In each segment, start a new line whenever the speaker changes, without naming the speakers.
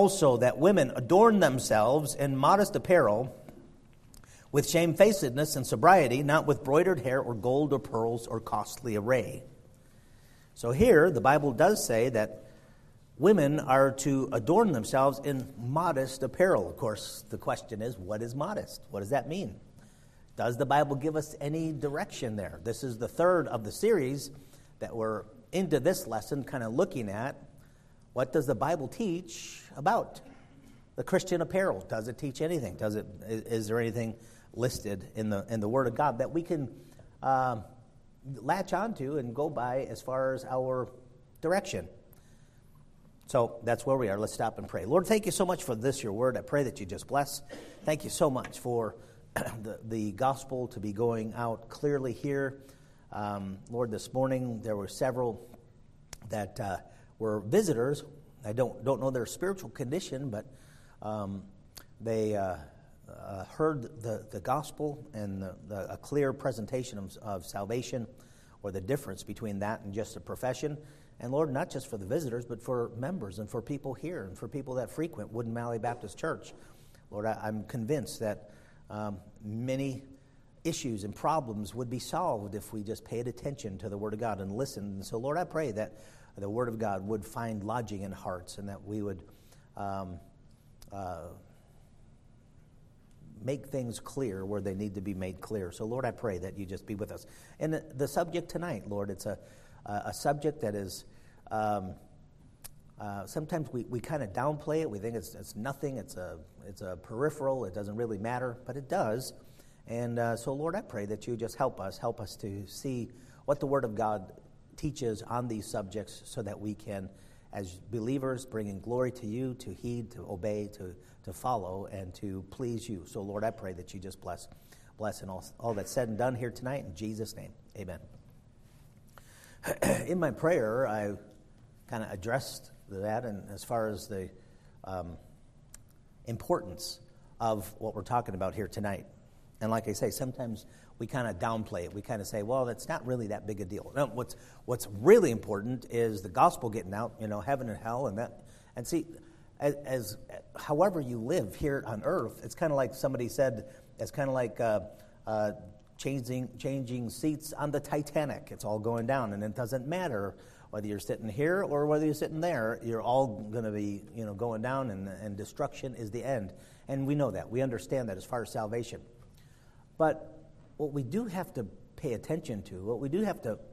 also that women adorn themselves in modest apparel, with shamefacedness and sobriety, not with broidered hair or gold or pearls or costly array. So here, the Bible does say that women are to adorn themselves in modest apparel. Of course, the question is, what is modest? What does that mean? Does the Bible give us any direction there? This is the third of the series that we're into this lesson, kind of looking at what does the Bible teach about the Christian apparel? Does it teach anything? Is there anything listed in the Word of God that we can latch onto and go by as far as our direction? So that's where we are. Let's stop and pray. Lord, thank you so much for this, your word. I pray that you just bless. Thank you so much for the gospel to be going out clearly here. Lord, this morning there were several that were visitors. I don't know their spiritual condition, but they heard the gospel and a clear presentation of salvation, or the difference between that and just a profession. And Lord, not just for the visitors, but for members and for people here and for people that frequent Woodin Valley Baptist Church. Lord, I'm convinced that many issues and problems would be solved if we just paid attention to the Word of God and listened. And so, Lord, I pray that the Word of God would find lodging in hearts and that we would make things clear where they need to be made clear. So, Lord, I pray that you just be with us. And the subject tonight, Lord, it's a subject that is sometimes we kind of downplay it. We think it's nothing. It's a peripheral. It doesn't really matter, but it does. And so, Lord, I pray that you just help us to see what the Word of God teaches on these subjects, so that we can, as believers, bringing glory to you, to heed, to obey, to follow, and to please you. So, Lord, I pray that you just bless and all that's said and done here tonight. In Jesus' name, amen. In my prayer, I kind of addressed that, and as far as the importance of what we're talking about here tonight. And like I say, sometimes we kind of downplay it. We kind of say, well, that's not really that big a deal. No, what's really important is the gospel getting out, heaven and hell, and that. And see, as however you live here on earth, it's kind of like somebody said, it's kind of like changing seats on the Titanic. It's all going down, and it doesn't matter whether you're sitting here or whether you're sitting there. You're all going to be, going down, and destruction is the end. And we know that. We understand that as far as salvation. But what we do have to pay attention to, what we do have to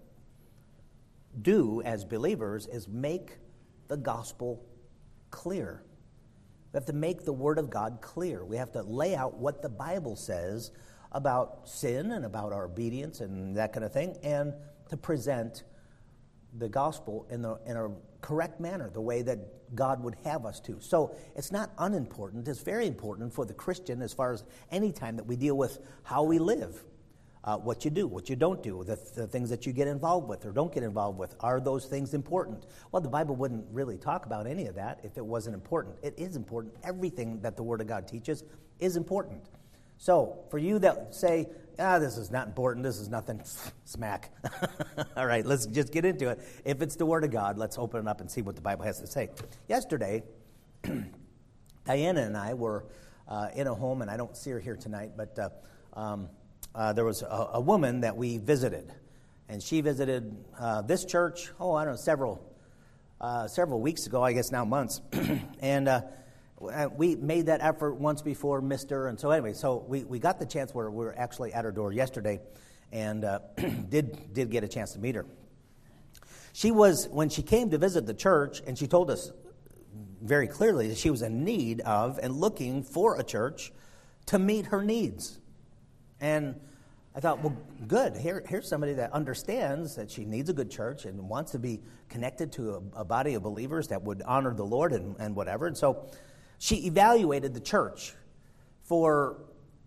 do as believers, is make the gospel clear. We have to make the Word of God clear. We have to lay out what the Bible says about sin and about our obedience and that kind of thing, and to present the gospel in a correct manner, the way that God would have us to. So it's not unimportant. It's very important for the Christian, as far as any time that we deal with how we live, what you do, what you don't do, the things that you get involved with or don't get involved with. Are those things important? Well, the Bible wouldn't really talk about any of that if it wasn't important. It is important. Everything that the Word of God teaches is important. So for you that say, this is not important, this is nothing, smack. All right, let's just get into it. If it's the Word of God, let's open it up and see what the Bible has to say. Yesterday, Diana and I were in a home, and I don't see her here tonight, but there was a woman that we visited, and she visited this church, several weeks ago, I guess now months, and we made that effort once before, missed her, and so anyway, so we got the chance where we were actually at her door yesterday, and did get a chance to meet her. She was, when she came to visit the church, and she told us very clearly that she was in need of and looking for a church to meet her needs. And I thought, well, good. Here's somebody that understands that she needs a good church and wants to be connected to a body of believers that would honor the Lord and whatever. And so she evaluated the church for,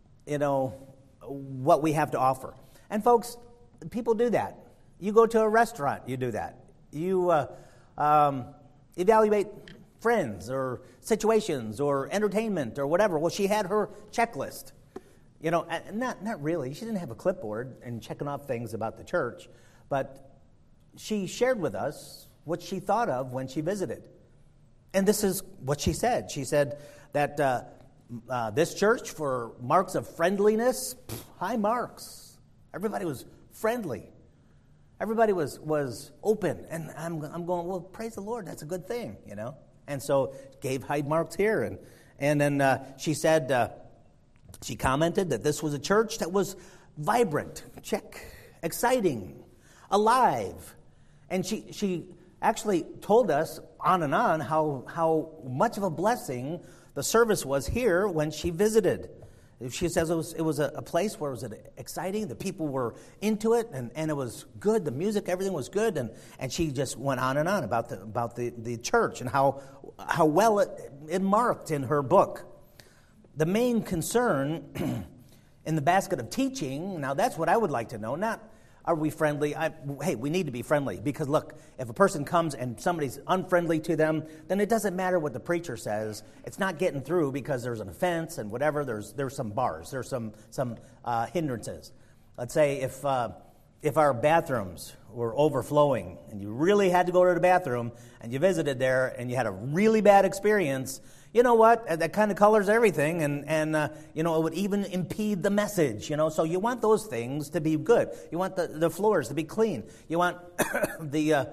what we have to offer. And folks, people do that. You go to a restaurant, you do that. You evaluate friends or situations or entertainment or whatever. Well, she had her checklist. Not really. She didn't have a clipboard and checking off things about the church, but she shared with us what she thought of when she visited. And this is what she said. She said that this church, for marks of friendliness, high marks. Everybody was friendly. Everybody was open. And I'm going, well, praise the Lord, that's a good thing, you know. And so gave high marks here. And then she said, she commented that this was a church that was vibrant, check, exciting, alive. And she actually told us on and on how much of a blessing the service was here when she visited. She says it was a place where it was exciting, the people were into it, and it was good, the music, everything was good, and she just went on and on about the church and how well it marked in her book. The main concern in the basket of teaching, now that's what I would like to know, not are we friendly? Hey, we need to be friendly because, look, if a person comes and somebody's unfriendly to them, then it doesn't matter what the preacher says. It's not getting through because there's an offense and whatever. There's some bars. There's some hindrances. Let's say if our bathrooms were overflowing and you really had to go to the bathroom and you visited there and you had a really bad experience, you know what? That kind of colors everything, and it would even impede the message, So you want those things to be good. You want the floors to be clean. You want the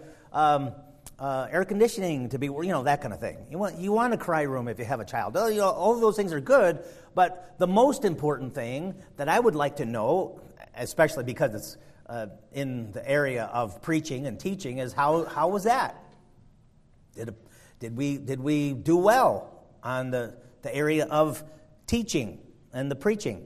air conditioning to be, that kind of thing. You want a cry room if you have a child. All of those things are good, but the most important thing that I would like to know, especially because it's in the area of preaching and teaching, is how was that? Did we do well on the area of teaching and the preaching?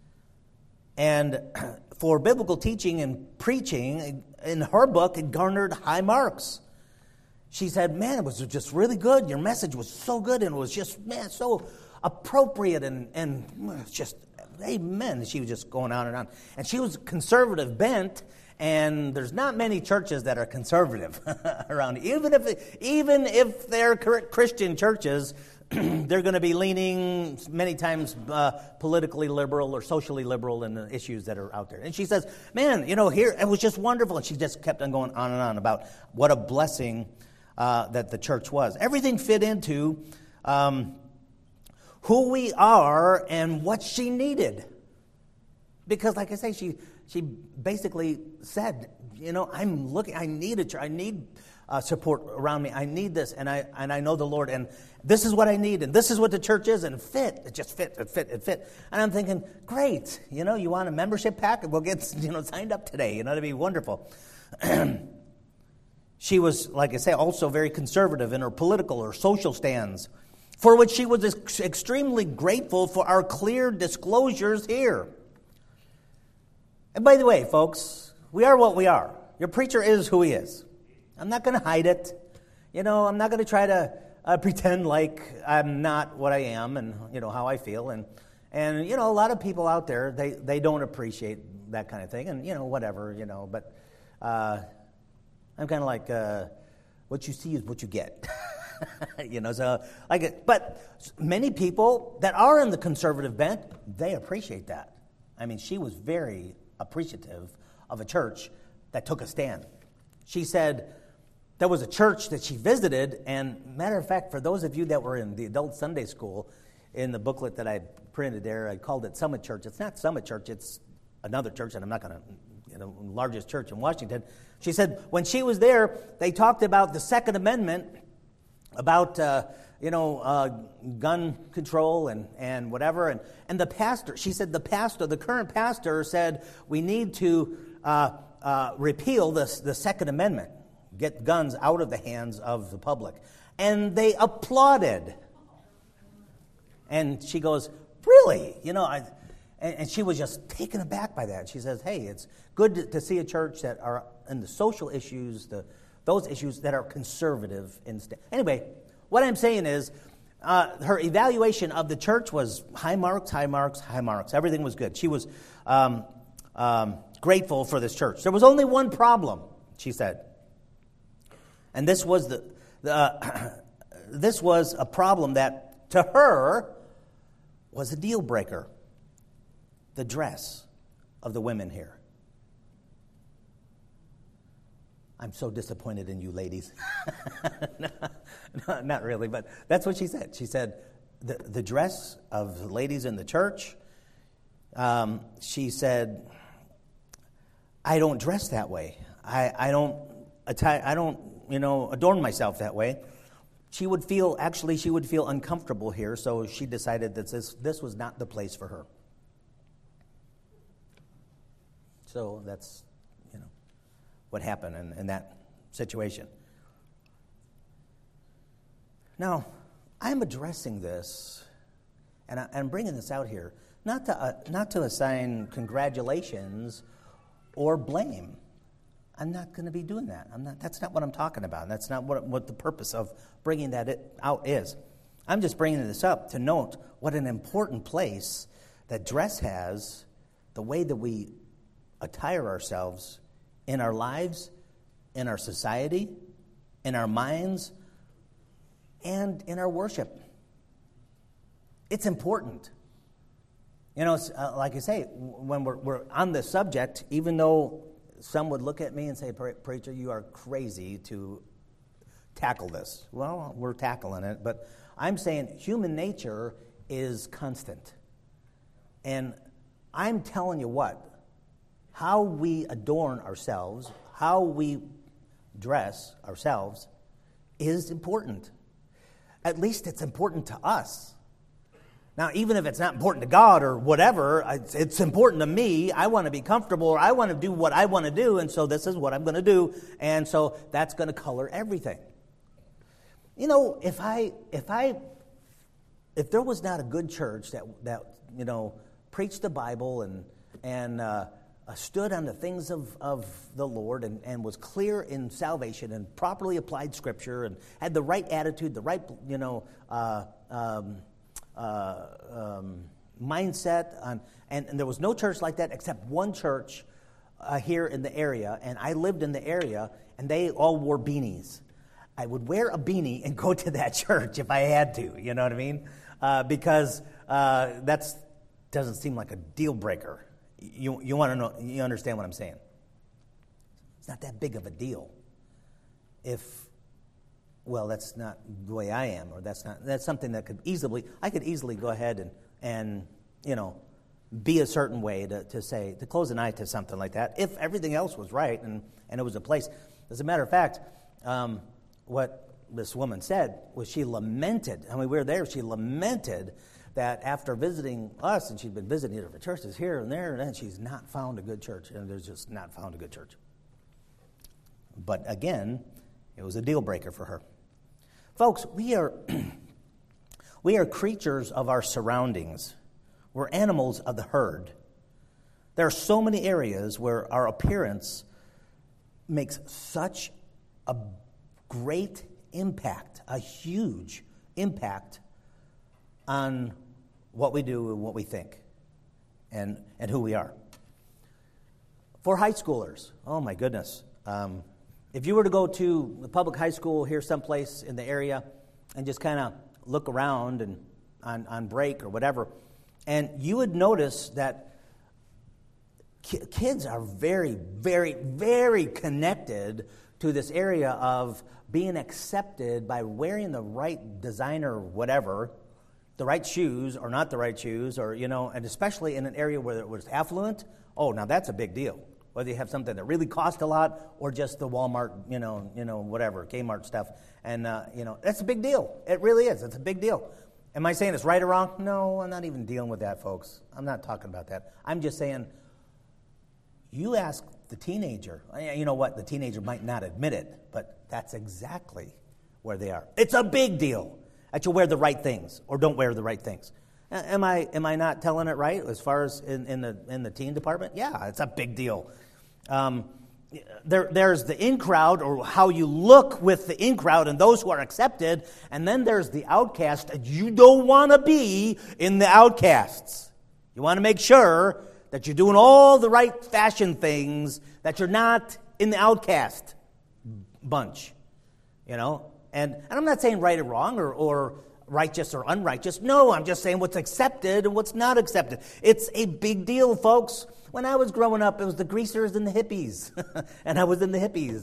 And for biblical teaching and preaching, in her book, it garnered high marks. She said, man, it was just really good. Your message was so good, and it was just, man, so appropriate and just, amen. She was just going on and on. And she was conservative bent, and there's not many churches that are conservative around. Even if they're Christian churches, they're going to be leaning many times politically liberal or socially liberal in the issues that are out there. And she says, man, here, it was just wonderful. And she just kept on going on and on about what a blessing that the church was. Everything fit into who we are and what she needed. Because, like I say, she basically said, I need a church. I need support around me. I need this, and I know the Lord, and this is what I need, and this is what the church is, and it just fit. And I'm thinking, great, you want a membership pack? We'll get signed up today. That'd be wonderful. She was, like I say, also very conservative in her political or social stands, for which she was extremely grateful for our clear disclosures here. And by the way, folks, we are what we are. Your preacher is who he is. I'm not going to hide it. I'm not going to try to pretend like I'm not what I am and, how I feel. And a lot of people out there, they don't appreciate that kind of thing. And, whatever, But I'm kind of like, what you see is what you get. But many people that are in the conservative bent, they appreciate that. I mean, she was very appreciative of a church that took a stand. She said there was a church that she visited, and matter of fact, for those of you that were in the adult Sunday school, in the booklet that I printed there, I called it Summit Church. It's not Summit Church, it's another church, and I'm not going to, largest church in Washington. She said when she was there, they talked about the Second Amendment, about gun control and whatever, and the pastor, she said the current pastor said we need to repeal the Second Amendment, get guns out of the hands of the public. And they applauded. And she goes, really? And she was just taken aback by that. She says, hey, it's good to see a church that are in the social issues, those issues that are conservative instead. Anyway, what I'm saying is her evaluation of the church was high marks. Everything was good. She was grateful for this church. There was only one problem, she said. And this was this was a problem that, to her, was a deal breaker. The dress of the women here. I'm so disappointed in you ladies. No, not really, but that's what she said. She said, the dress of the ladies in the church, she said, I don't dress that way. I don't adorn myself that way. She would feel uncomfortable here, so she decided that this was not the place for her. So that's, what happened in that situation. Now, I'm addressing this, and I'm bringing this out here, not to assign congratulations or blame. I'm not going to be doing that. That's not what I'm talking about. That's not what the purpose of bringing that out is. I'm just bringing this up to note what an important place that dress has, the way that we attire ourselves in our lives, in our society, in our minds, and in our worship. It's important. Like I say, when we're on this subject, even though some would look at me and say, preacher, you are crazy to tackle this. Well, we're tackling it, but I'm saying human nature is constant. And I'm telling you what, how we adorn ourselves, how we dress ourselves is important. At least it's important to us. Now, even if it's not important to God or whatever, it's important to me. I want to be comfortable, or I want to do what I want to do, and so this is what I'm going to do, and so that's going to color everything. If there was not a good church that preached the Bible and stood on the things of the Lord and was clear in salvation and properly applied Scripture and had the right attitude, the right mindset, and there was no church like that except one church here in the area, and I lived in the area, and they all wore beanies. I would wear a beanie and go to that church if I had to, you know what I mean? Because that doesn't seem like a deal breaker. You want to know? You understand what I'm saying? It's not that big of a deal. That's not the way I am, or that's something that I could easily go ahead and be a certain way to close an eye to something like that if everything else was right and it was a place. As a matter of fact, what this woman said was she lamented. I mean, we were there. She lamented that after visiting us, and she'd been visiting different churches here and there, and she's not found a good church, and there's just not found a good church. But again, it was a deal breaker for her. Folks, we are creatures of our surroundings. We're animals of the herd. There are so many areas where our appearance makes such a great impact, a huge impact on what we do and what we think and who we are. For high schoolers, oh my goodness. If you were to go to the public high school here someplace in the area and just kind of look around and on break or whatever, and you would notice that kids are very, very, very connected to this area of being accepted by wearing the right designer whatever, the right shoes or not the right shoes, or, and especially in an area where it was affluent, now that's a big deal. Whether you have something that really cost a lot or just the Walmart, whatever, Kmart stuff. And, that's a big deal. It really is. It's a big deal. Am I saying it's right or wrong? No, I'm not even dealing with that, folks. I'm not talking about that. I'm just saying, you ask the teenager. You know what? The teenager might not admit it, but that's exactly where they are. It's a big deal that you wear the right things or don't wear the right things. Am I not telling it right as far as in the teen department? Yeah, it's a big deal. There's the in crowd, or how you look with the in crowd and those who are accepted, and then there's the outcast. You don't want to be in the outcasts. You want to make sure that you're doing all the right fashion things, that you're not in the outcast bunch, And I'm not saying right or wrong or righteous or unrighteous. No, I'm just saying what's accepted and what's not accepted. It's a big deal, folks. When I was growing up, it was the greasers and the hippies, and I was in the hippies,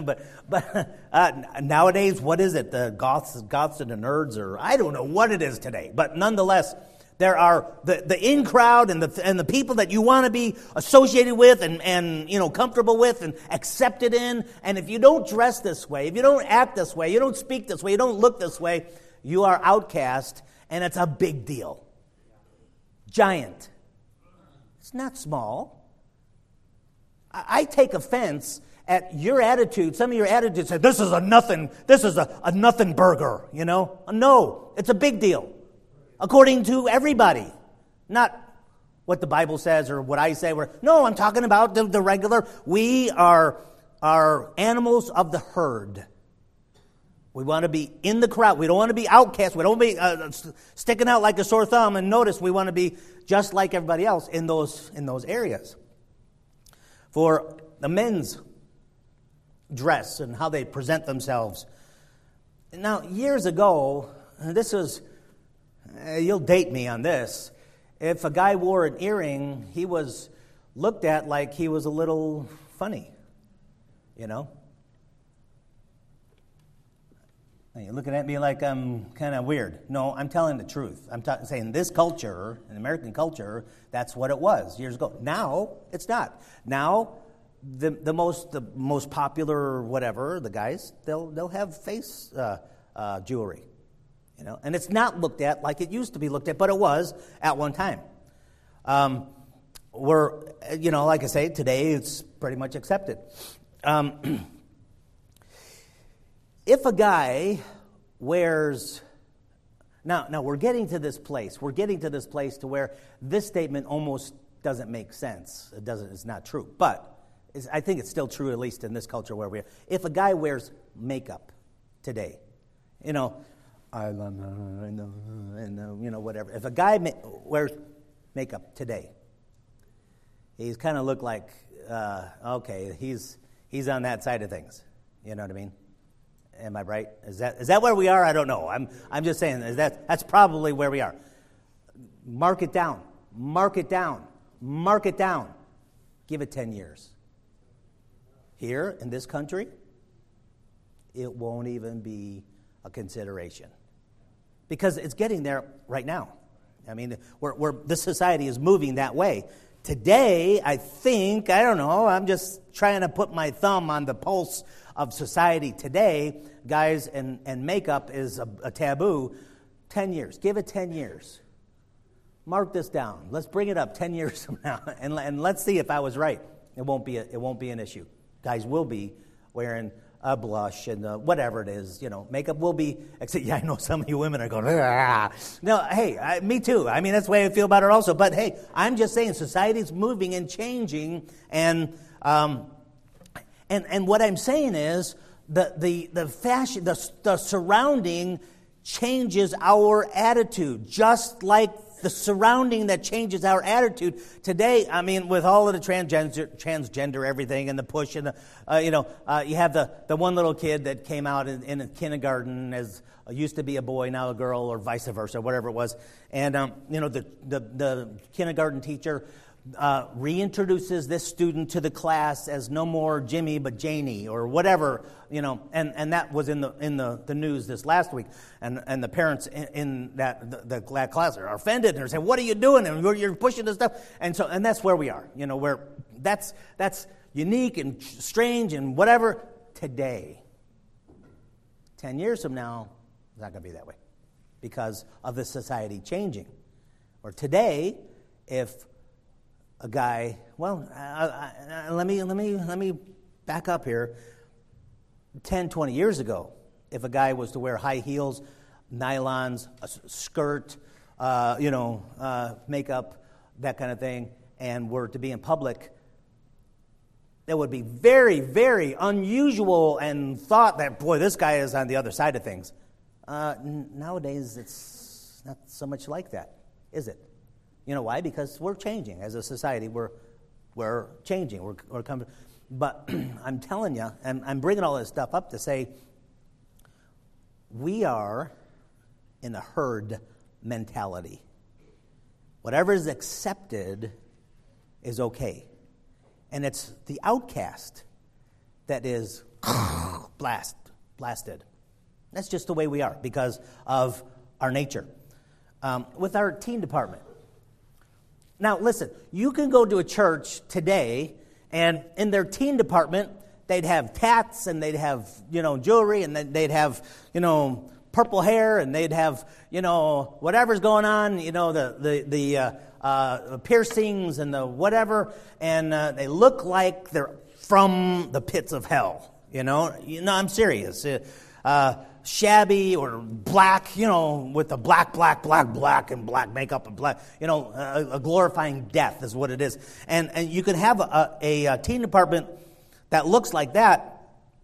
But nowadays, what is it? The goths and the nerds, or I don't know what it is today. But nonetheless, there are the in crowd and the people that you want to be associated with and comfortable with and accepted in. And if you don't dress this way, if you don't act this way, you don't speak this way, you don't look this way, you are outcast, and it's a big deal. Giant. It's not small. I take offense at your attitude. Some of your attitudes say, this is a nothing burger, No, it's a big deal. According to everybody. Not what the Bible says or what I say. No, I'm talking about the regular. We are animals of the herd. We want to be in the crowd. We don't want to be outcast. We don't want to be sticking out like a sore thumb. And notice, we want to be just like everybody else in those areas. For the men's dress and how they present themselves. Now, years ago, this was, you'll date me on this. If a guy wore an earring, he was looked at like he was a little funny, You're looking at me like I'm kind of weird. No, I'm telling the truth. I'm saying this culture, in American culture, that's what it was years ago. Now, it's not. Now, the most popular whatever, the guys, they'll have face jewelry, and it's not looked at like it used to be looked at, but it was at one time. Like I say, today it's pretty much accepted. If a guy wears... Now we're getting to this place. We're getting to this place to where this statement almost doesn't make sense. It's not true. But I think it's still true, at least in this culture where we are. If a guy wears makeup today, whatever. If a guy wears makeup today, he's kind of look like, okay, he's on that side of things. You know what I mean? Am I right? Is that where we are? I don't know. I'm just saying that's probably where we are. Mark it down. Mark it down. Mark it down. Give it 10 years. Here in this country, it won't even be a consideration. Because it's getting there right now. I mean, this society is moving that way. Today, I don't know, I'm just trying to put my thumb on the pulse of society today. Guys and makeup is a taboo. 10 years. Give it 10 years. Mark this down. Let's bring it up 10 years from now, and let's see if I was right. It won't be an issue. Guys will be wearing a blush and whatever it is, makeup will be. Except, I know some of you women are going, ah. No, hey, me too. I mean, that's the way I feel about it also. But hey, I'm just saying, society's moving and changing, and what I'm saying is the fashion, the surrounding changes our attitude, just like the surrounding that changes our attitude. Today, I mean, with all of the transgender everything and the push and you have the one little kid that came out in a kindergarten as used to be a boy, now a girl, or vice versa, whatever it was. And the kindergarten teacher reintroduces this student to the class as no more Jimmy but Janie or whatever, and that was in the news this last week, and the parents in that class are offended and they're saying, what are you doing, and you're pushing this stuff, and that's where we are, where that's unique and strange and whatever. Today, 10 years from now, it's not going to be that way because of the society changing. Or today, if a guy, let me back up here. 10, 20 years ago, if a guy was to wear high heels, nylons, a skirt, makeup, that kind of thing, and were to be in public, that would be very, very unusual and thought that, boy, this guy is on the other side of things. Nowadays, it's not so much like that, is it? You know why? Because we're changing as a society. We're changing. We're coming. But I'm telling you, and I'm bringing all this stuff up to say, we are in a herd mentality. Whatever is accepted is okay. And it's the outcast that is blasted. That's just the way we are because of our nature. With our teen department. Now, listen, you can go to a church today, and in their teen department, they'd have tats, and they'd have, jewelry, and they'd have, purple hair, and they'd have, whatever's going on, the piercings and the whatever, and they look like they're from the pits of hell. I'm serious. Shabby or black, with the black, and black makeup and black, a glorifying death is what it is. And you can have a teen department that looks like that.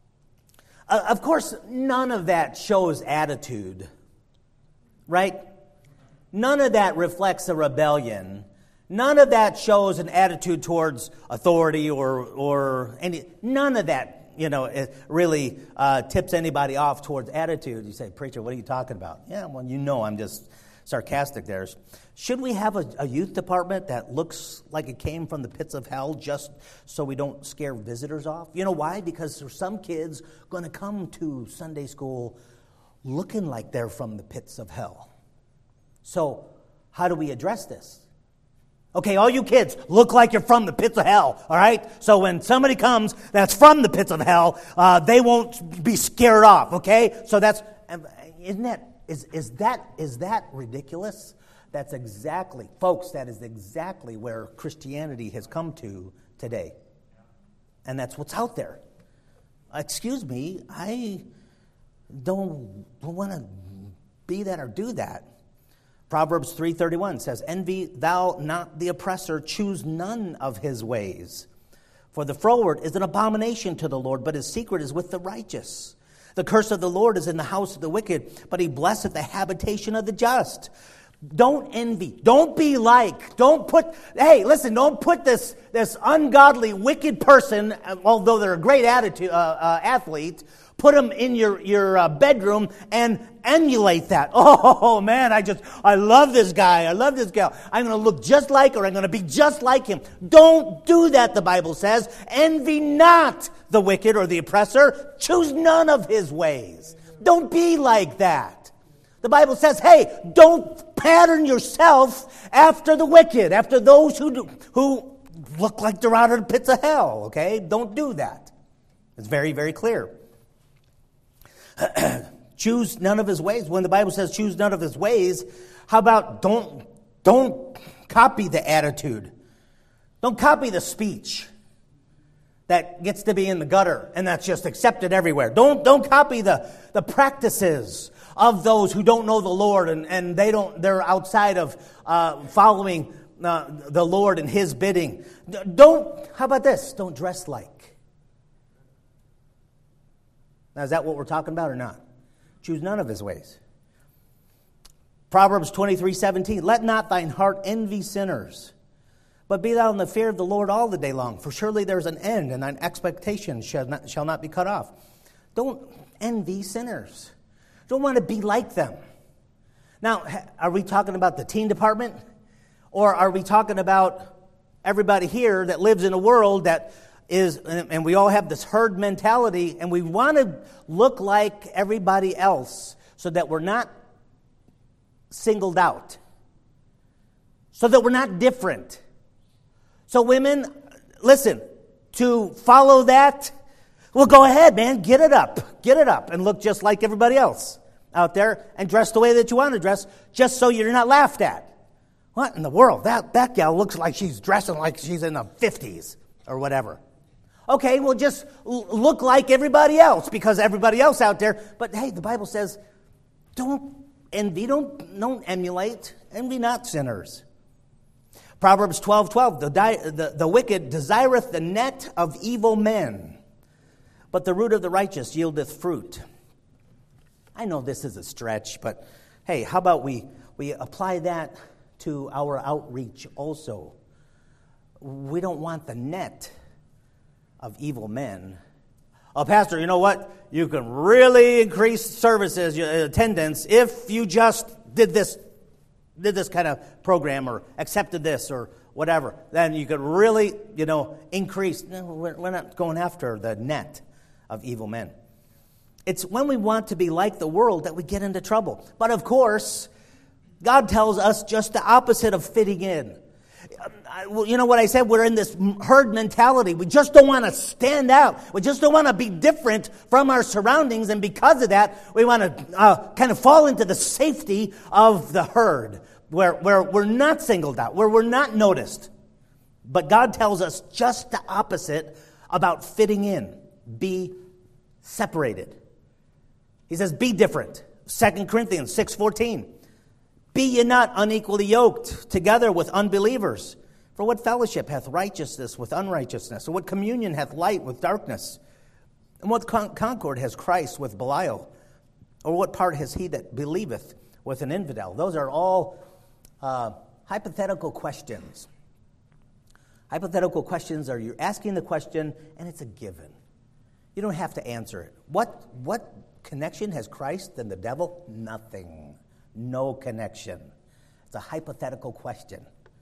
Of course, none of that shows attitude, right? None of that reflects a rebellion. None of that shows an attitude towards authority or any. None of that, it really tips anybody off towards attitude. You say, preacher, what are you talking about? Yeah, well, I'm just sarcastic there. Should we have a youth department that looks like it came from the pits of hell just so we don't scare visitors off? You know why? Because there's some kids going to come to Sunday school looking like they're from the pits of hell. So how do we address this? Okay, all you kids look like you're from the pits of hell, all right? So when somebody comes that's from the pits of hell, they won't be scared off, okay? So is that ridiculous? That's exactly, folks, that is exactly where Christianity has come to today. And that's what's out there. Excuse me, I don't want to be that or do that. Proverbs 3:31 says, envy thou not the oppressor, choose none of his ways. For the froward is an abomination to the Lord, but his secret is with the righteous. The curse of the Lord is in the house of the wicked, but he blesseth the habitation of the just. Don't envy. Don't be like. Don't put this ungodly, wicked person, although they're a great athlete, put them in your bedroom and emulate that. Oh, man, I love this guy. I love this gal. I'm going to look just like her. I'm going to be just like him. Don't do that, the Bible says. Envy not the wicked or the oppressor. Choose none of his ways. Don't be like that. The Bible says, hey, don't pattern yourself after the wicked, after those who look like they're out of the pits of hell, okay? Don't do that. It's very, very clear. Choose none of his ways. When the Bible says choose none of his ways, how about don't copy the attitude. Don't copy the speech that gets to be in the gutter and that's just accepted everywhere. Don't copy the practices of those who don't know the Lord and they're outside of following the Lord and his bidding. How about this? Don't dress like. Now, is that what we're talking about or not? Choose none of his ways. Proverbs 23:17. Let not thine heart envy sinners, but be thou in the fear of the Lord all the day long. For surely there is an end, and thine expectation shall not be cut off. Don't envy sinners. Don't want to be like them. Now, are we talking about the teen department? Or are we talking about everybody here that lives in a world that is, and we all have this herd mentality, and we want to look like everybody else so that we're not singled out, so that we're not different. So women, listen, to follow that, well, go ahead, man, get it up and look just like everybody else out there and dress the way that you want to dress just so you're not laughed at. What in the world? That gal looks like she's dressing like she's in the 50s or whatever. Okay, well, just look like everybody else because everybody else out there. But hey, the Bible says, don't envy, don't emulate, envy not sinners. Proverbs 12:12, the wicked desireth the net of evil men, but the root of the righteous yieldeth fruit. I know this is a stretch, but hey, how about we apply that to our outreach also? We don't want the net of evil men. Oh, Pastor, you know what? You can really increase services, attendance, if you just did this kind of program or accepted this or whatever, then you could really, increase. No, we're not going after the net of evil men. It's when we want to be like the world that we get into trouble. But of course, God tells us just the opposite of fitting in. You know what I said? We're in this herd mentality. We just don't want to stand out. We just don't want to be different from our surroundings. And because of that, we want to kind of fall into the safety of the herd, where we're not singled out, where we're not noticed. But God tells us just the opposite about fitting in. Be separated. He says, be different. 2 Corinthians 6:14. Be ye not unequally yoked together with unbelievers. For what fellowship hath righteousness with unrighteousness? Or what communion hath light with darkness? And what concord has Christ with Belial? Or what part has he that believeth with an infidel? Those are all hypothetical questions. Hypothetical questions are you're asking the question and it's a given. You don't have to answer it. What connection has Christ and the devil? Nothing. No connection. It's a hypothetical question.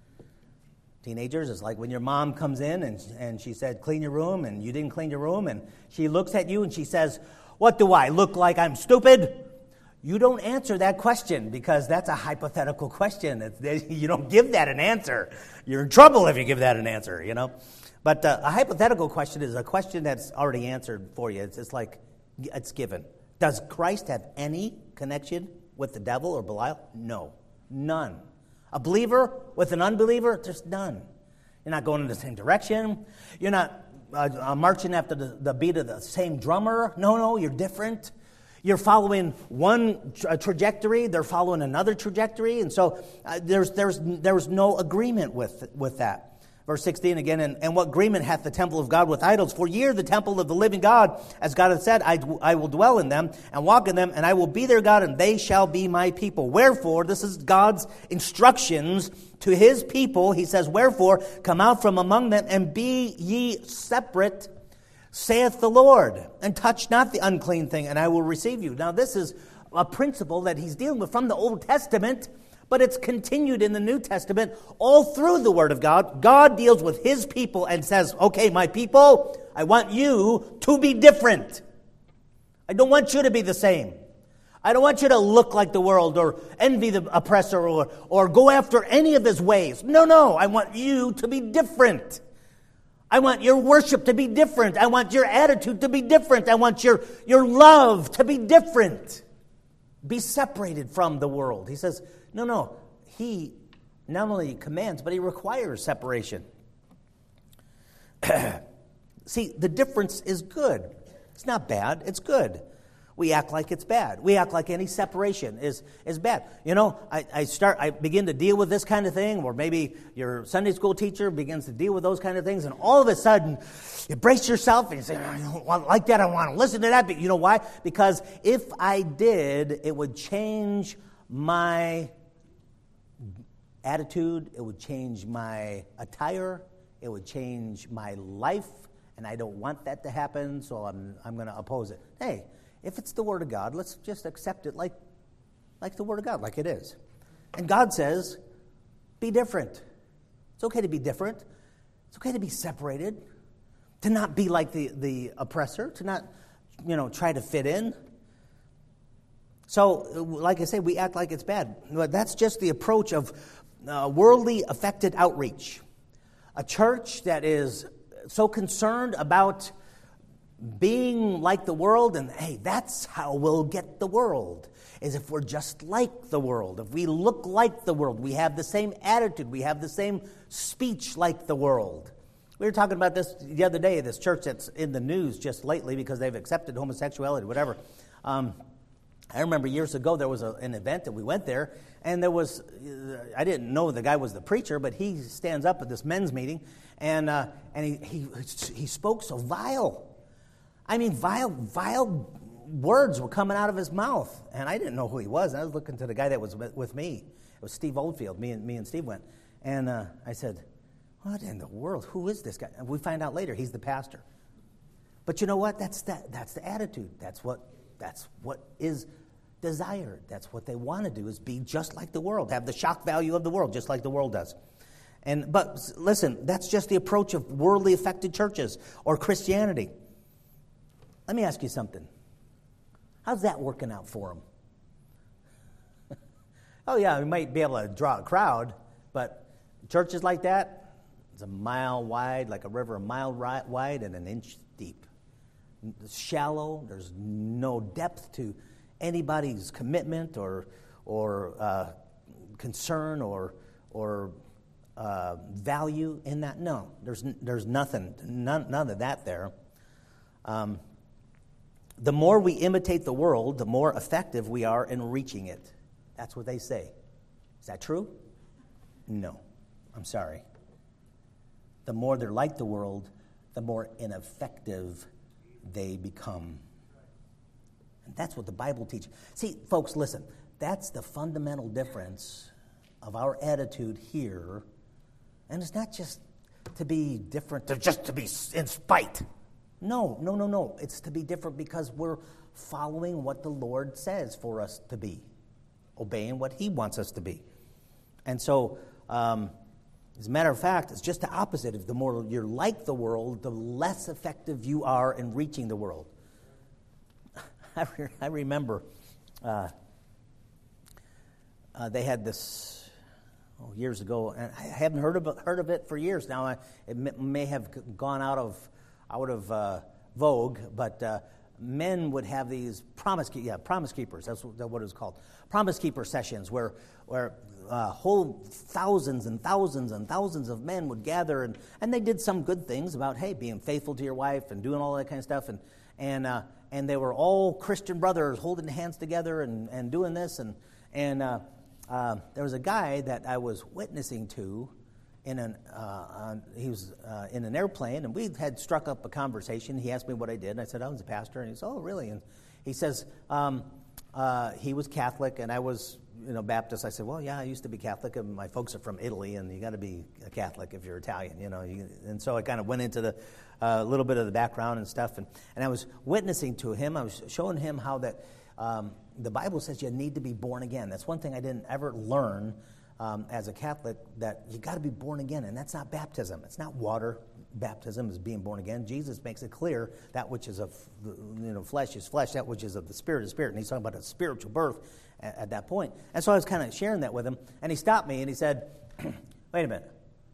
Teenagers, it's like when your mom comes in and she said, clean your room, and you didn't clean your room, and she looks at you and she says, what do I look like? I'm stupid? You don't answer that question because that's a hypothetical question. You don't give that an answer. You're in trouble if you give that an answer, But a hypothetical question is a question that's already answered for you. It's like it's given. Does Christ have any connection with the devil or Belial? No, none. A believer with an unbeliever? There's none. You're not going in the same direction. You're not marching after the beat of the same drummer. No, you're different. You're following one trajectory. They're following another trajectory. And so there's no agreement with that. Verse 16 again, and what agreement hath the temple of God with idols? For ye are the temple of the living God, as God hath said, I will dwell in them and walk in them, and I will be their God, and they shall be my people. Wherefore, this is God's instructions to his people. He says, wherefore, come out from among them, and be ye separate, saith the Lord, and touch not the unclean thing, and I will receive you. Now, this is a principle that he's dealing with from the Old Testament, but it's continued in the New Testament all through the Word of God. God deals with his people and says, okay, my people, I want you to be different. I don't want you to be the same. I don't want you to look like the world or envy the oppressor or go after any of his ways. No, I want you to be different. I want your worship to be different. I want your attitude to be different. I want your love to be different. Be separated from the world. He says, no. He not only commands, but he requires separation. See, the difference is good. It's not bad. It's good. We act like it's bad. We act like any separation is bad. I begin to deal with this kind of thing, or maybe your Sunday school teacher begins to deal with those kind of things, and all of a sudden, you brace yourself and you say, I don't want like that, I want to listen to that. But you know why? Because if I did, it would change my attitude, it would change my attire, it would change my life, and I don't want that to happen, so I'm going to oppose it. Hey, if it's the Word of God, let's just accept it like the Word of God, like it is. And God says, be different. It's okay to be different. It's okay to be separated, to not be like the oppressor, to not, try to fit in. So, like I say, we act like it's bad. But that's just the approach of worldly affected outreach. A church that is so concerned about being like the world, and hey, that's how we'll get the world, is if we're just like the world. If we look like the world, we have the same attitude, we have the same speech like the world. We were talking about this the other day, this church that's in the news just lately because they've accepted homosexuality, whatever. I remember years ago there was an event that we went there, and there was, I didn't know the guy was the preacher, but he stands up at this men's meeting, and he spoke so vile. I mean, vile words were coming out of his mouth, and I didn't know who he was. I was looking to the guy that was with me. It was Steve Oldfield. Me and Steve went, and I said, "What in the world? Who is this guy?" And we find out later he's the pastor. But you know what? That's the attitude. That's what is desired. That's what they want to do, is be just like the world, have the shock value of the world, just like the world does. But listen, that's just the approach of worldly affected churches or Christianity. Let me ask you something. How's that working out for them? Oh yeah, we might be able to draw a crowd, but churches like that, it's a mile wide, like a river, a mile wide and an inch deep. It's shallow. There's no depth to anybody's commitment or concern or value in that. No, there's nothing, none of that there. The more we imitate the world, the more effective we are in reaching it. That's what they say. Is that true? No. I'm sorry. The more they're like the world, the more ineffective they become. And that's what the Bible teaches. See, folks, listen. That's the fundamental difference of our attitude here. And it's not just to be different, just to be in spite. No. It's to be different because we're following what the Lord says for us to be, obeying what He wants us to be. And so, as a matter of fact, it's just the opposite. If the more you're like the world, the less effective you are in reaching the world. I remember they had this years ago, and I haven't heard of it for years now. It may have gone out of vogue, but men would have these promise keepers. That's what it was called. Promise keeper sessions where whole thousands and thousands and thousands of men would gather, and they did some good things about, hey, being faithful to your wife and doing all that kind of stuff, and they were all Christian brothers holding hands together and doing this, and there was a guy that I was witnessing to he was in an airplane, and we had struck up a conversation. He asked me what I did, and I said, I was a pastor, and he said, oh, really? And he says, he was Catholic, and I was Baptist. I said, well, yeah, I used to be Catholic, and my folks are from Italy, and you got to be a Catholic if you're Italian, and so I kind of went into the little bit of the background and stuff, and I was witnessing to him. I was showing him how that the Bible says you need to be born again. That's one thing I didn't ever learn as a Catholic, that you got to be born again, and that's not baptism. It's not water. Baptism is being born again. Jesus makes it clear that which is of flesh is flesh, that which is of the Spirit is spirit, and he's talking about a spiritual birth at that point. And so I was kind of sharing that with him, and he stopped me and he said, wait a minute.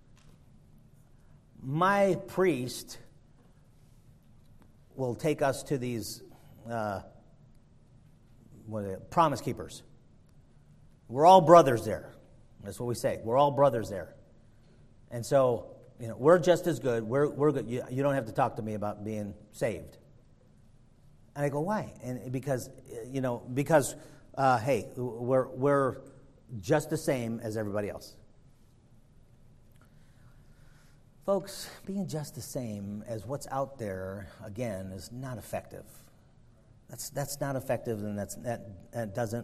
My priest will take us to these promise keepers. We're all brothers there. That's what we say. We're all brothers there. And so, we're just as good. We're good. You don't have to talk to me about being saved. And I go, why? And because hey, we're just the same as everybody else. Folks, being just the same as what's out there, again, is not effective. That's not effective, and that doesn't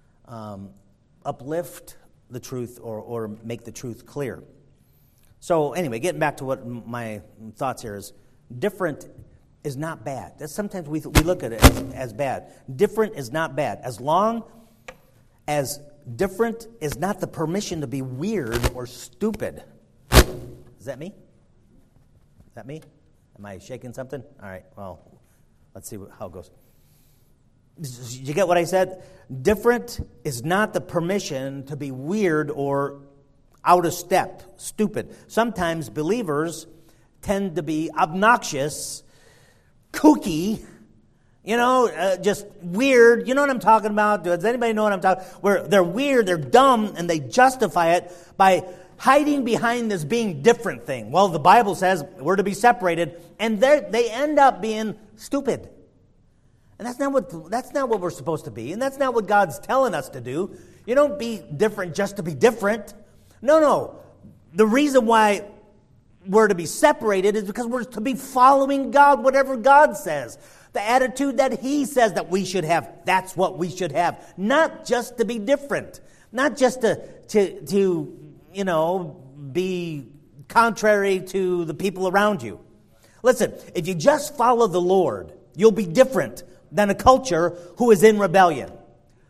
uplift the truth or make the truth clear. So anyway, getting back to what my thoughts here is, different is not bad. Sometimes we look at it as bad. Different is not bad. As long as different is not the permission to be weird or stupid. Is that me? Is that me? Am I shaking something? All right, well, let's see how it goes. Did you get what I said? Different is not the permission to be weird or out of step, stupid. Sometimes believers tend to be obnoxious, kooky, just weird. You know what I'm talking about? Does anybody know what I'm talking about? Where they're weird, they're dumb, and they justify it by hiding behind this being different thing. Well, the Bible says we're to be separated, and they end up being stupid. And that's not what we're supposed to be, and that's not what God's telling us to do. You don't be different just to be different. No. The reason why we're to be separated is because we're to be following God, whatever God says. The attitude that He says that we should have, that's what we should have. Not just to be different. Not just to be contrary to the people around you. Listen, if you just follow the Lord, you'll be different than a culture who is in rebellion.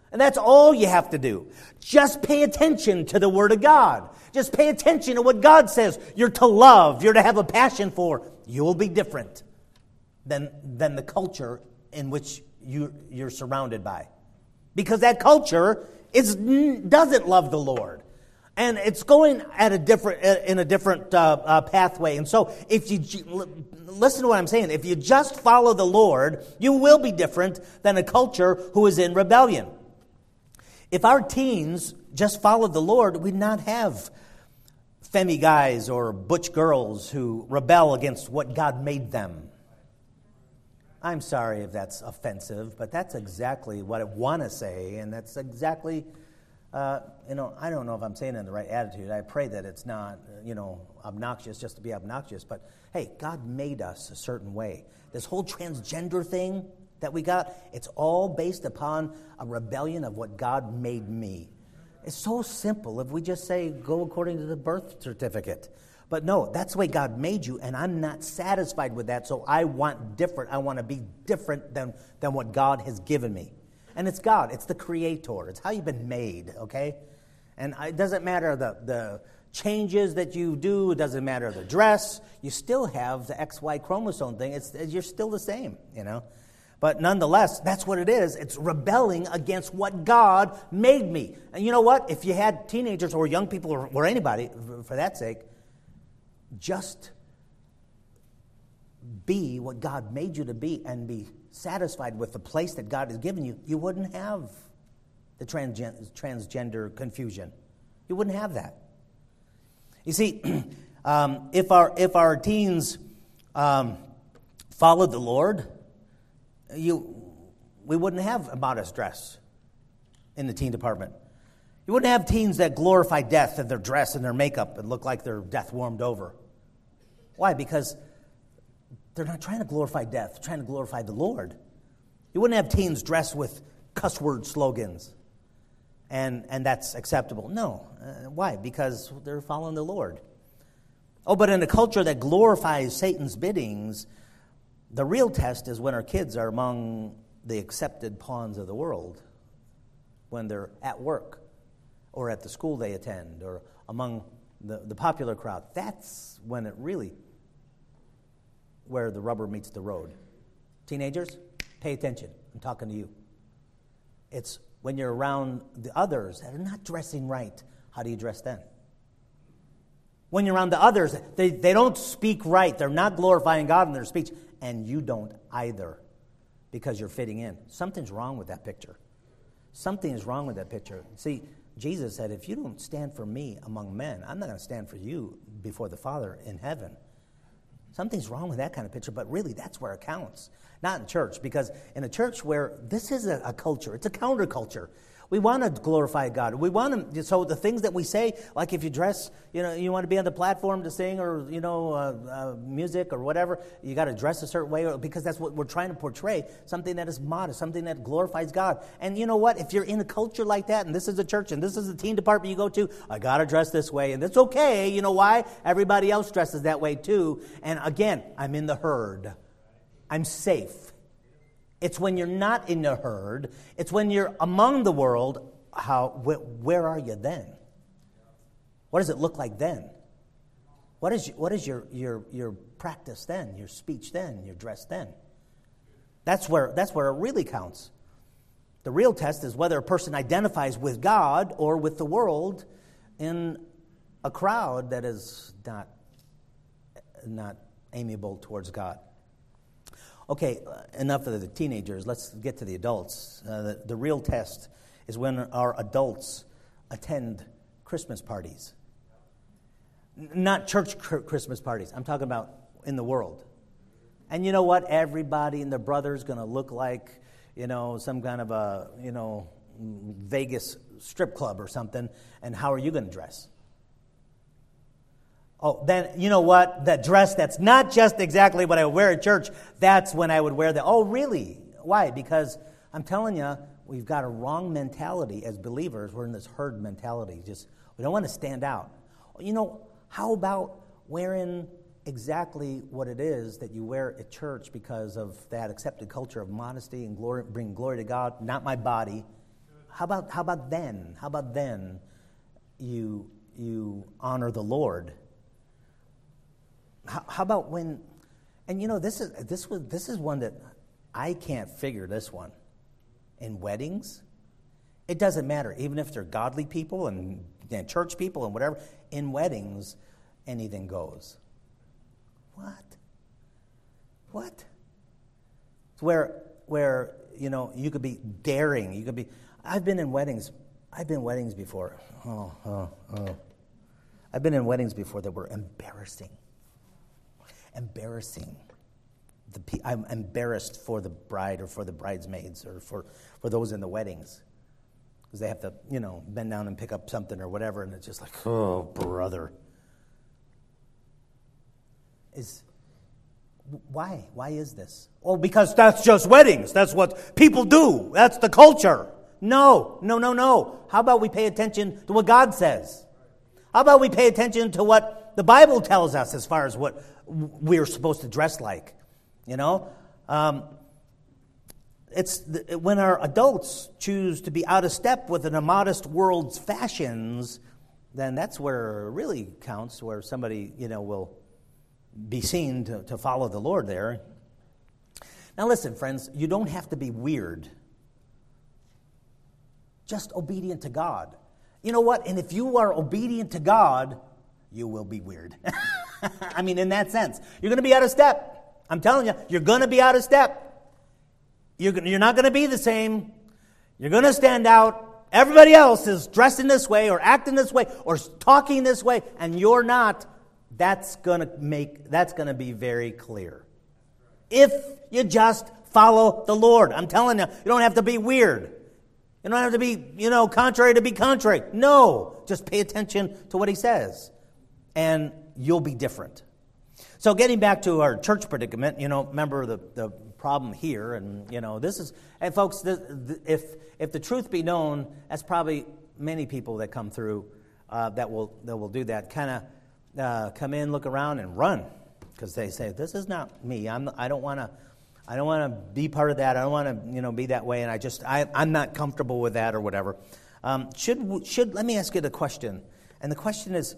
And that's all you have to do. Just pay attention to the Word of God. Just pay attention to what God says you're to love, you're to have a passion for. You will be different than the culture in which you're surrounded by. Because that culture doesn't love the Lord. And it's going in a different pathway. And so if you listen to what I'm saying, if you just follow the Lord, you will be different than a culture who is in rebellion. If our teens just followed the Lord, we'd not have femi guys or butch girls who rebel against what God made them. I'm sorry if that's offensive, but that's exactly what I want to say, and that's exactly, I don't know if I'm saying it in the right attitude. I pray that it's not, obnoxious just to be obnoxious, but hey, God made us a certain way. This whole transgender thing that we got, it's all based upon a rebellion of what God made me. It's so simple if we just say, go according to the birth certificate. But no, that's the way God made you, and I'm not satisfied with that, so I want different. I want to be different than what God has given me. And it's God. It's the Creator. It's how you've been made, okay? And it doesn't matter the changes that you do. It doesn't matter the dress. You still have the XY chromosome thing. You're still the same, But nonetheless, that's what it is. It's rebelling against what God made me. And you know what? If you had teenagers or young people or anybody, for that sake, just be what God made you to be and be satisfied with the place that God has given you, you wouldn't have the transgender confusion. You wouldn't have that. You see, if our teens followed the Lord, we wouldn't have a modest dress in the teen department. You wouldn't have teens that glorify death in their dress and their makeup and look like they're death warmed over. Why? Because they're not trying to glorify death. They're trying to glorify the Lord. You wouldn't have teens dressed with cuss word slogans and that's acceptable. No. Why? Because they're following the Lord. Oh, but in a culture that glorifies Satan's biddings, the real test is when our kids are among the accepted pawns of the world, when they're at work or at the school they attend or among the popular crowd. That's when it really, where the rubber meets the road. Teenagers, pay attention. I'm talking to you. It's when you're around the others that are not dressing right, how do you dress then? When you're around the others, they don't speak right. They're not glorifying God in their speech. And you don't either because you're fitting in. Something's wrong with that picture. Something is wrong with that picture. See, Jesus said, if you don't stand for me among men, I'm not going to stand for you before the Father in heaven. Something's wrong with that kind of picture, but really that's where it counts. Not in church, because in a church where this is a culture, it's a counterculture. We want to glorify God. We want to, so the things that we say, like if you dress, you want to be on the platform to sing or, music or whatever, you got to dress a certain way because that's what we're trying to portray, something that is modest, something that glorifies God. And you know what? If you're in a culture like that, and this is a church, and this is the teen department you go to, I got to dress this way, and it's okay. You know why? Everybody else dresses that way too. And again, I'm in the herd. I'm safe. It's when you're not in the herd, it's when you're among the world, where are you then? What does it look like then? What is your practice then, your speech then, your dress then? That's where it really counts. The real test is whether a person identifies with God or with the world in a crowd that is not amiable towards God. Okay, enough of the teenagers. Let's get to the adults. The real test is when our adults attend Christmas parties. Not church Christmas parties. I'm talking about in the world. And you know what? Everybody and their brother is going to look like, some kind of a, Vegas strip club or something. And how are you going to dress? Oh, then, you know what? The dress that's not just exactly what I would wear at church, that's when I would wear that. Oh, really? Why? Because I'm telling you, we've got a wrong mentality as believers. We're in this herd mentality. We don't want to stand out. How about wearing exactly what it is that you wear at church because of that accepted culture of modesty and glory, bringing glory to God, not my body, how about then? How about then you honor the Lord? How about when? And this is one that I can't figure. This one in weddings, it doesn't matter. Even if they're godly people and church people and whatever, in weddings, anything goes. What? Where you could be daring. You could be. I've been in weddings before. I've been in weddings before that were embarrassing. I'm embarrassed for the bride or for the bridesmaids or for those in the weddings. Because they have to, bend down and pick up something or whatever, and it's just like, oh, brother. Why? Why is this? Oh, because that's just weddings. That's what people do. That's the culture. No. How about we pay attention to what God says? How about we pay attention to what the Bible tells us as far as what we're supposed to dress like? It's when our adults choose to be out of step with an immodest world's fashions, then that's where it really counts, where somebody, will be seen to follow the Lord there. Now listen, friends, you don't have to be weird. Just obedient to God. You know what? And if you are obedient to God, you will be weird. I mean, in that sense. You're going to be out of step. I'm telling you, you're going to be out of step. You're not going to be the same. You're going to stand out. Everybody else is dressing this way or acting this way or talking this way, and you're not. That's going to be very clear. If you just follow the Lord. I'm telling you, you don't have to be weird. You don't have to be, contrary to be contrary. No, just pay attention to what he says, and you'll be different. So getting back to our church predicament, remember the problem here, and this is, and folks, if the truth be known, that's probably many people that come through that will do that. Kind of come in, look around, and run because they say, "This is not me. I don't want to be part of that. I don't want to be that way, and I'm not comfortable with that or whatever." Should let me ask you the question, and the question is.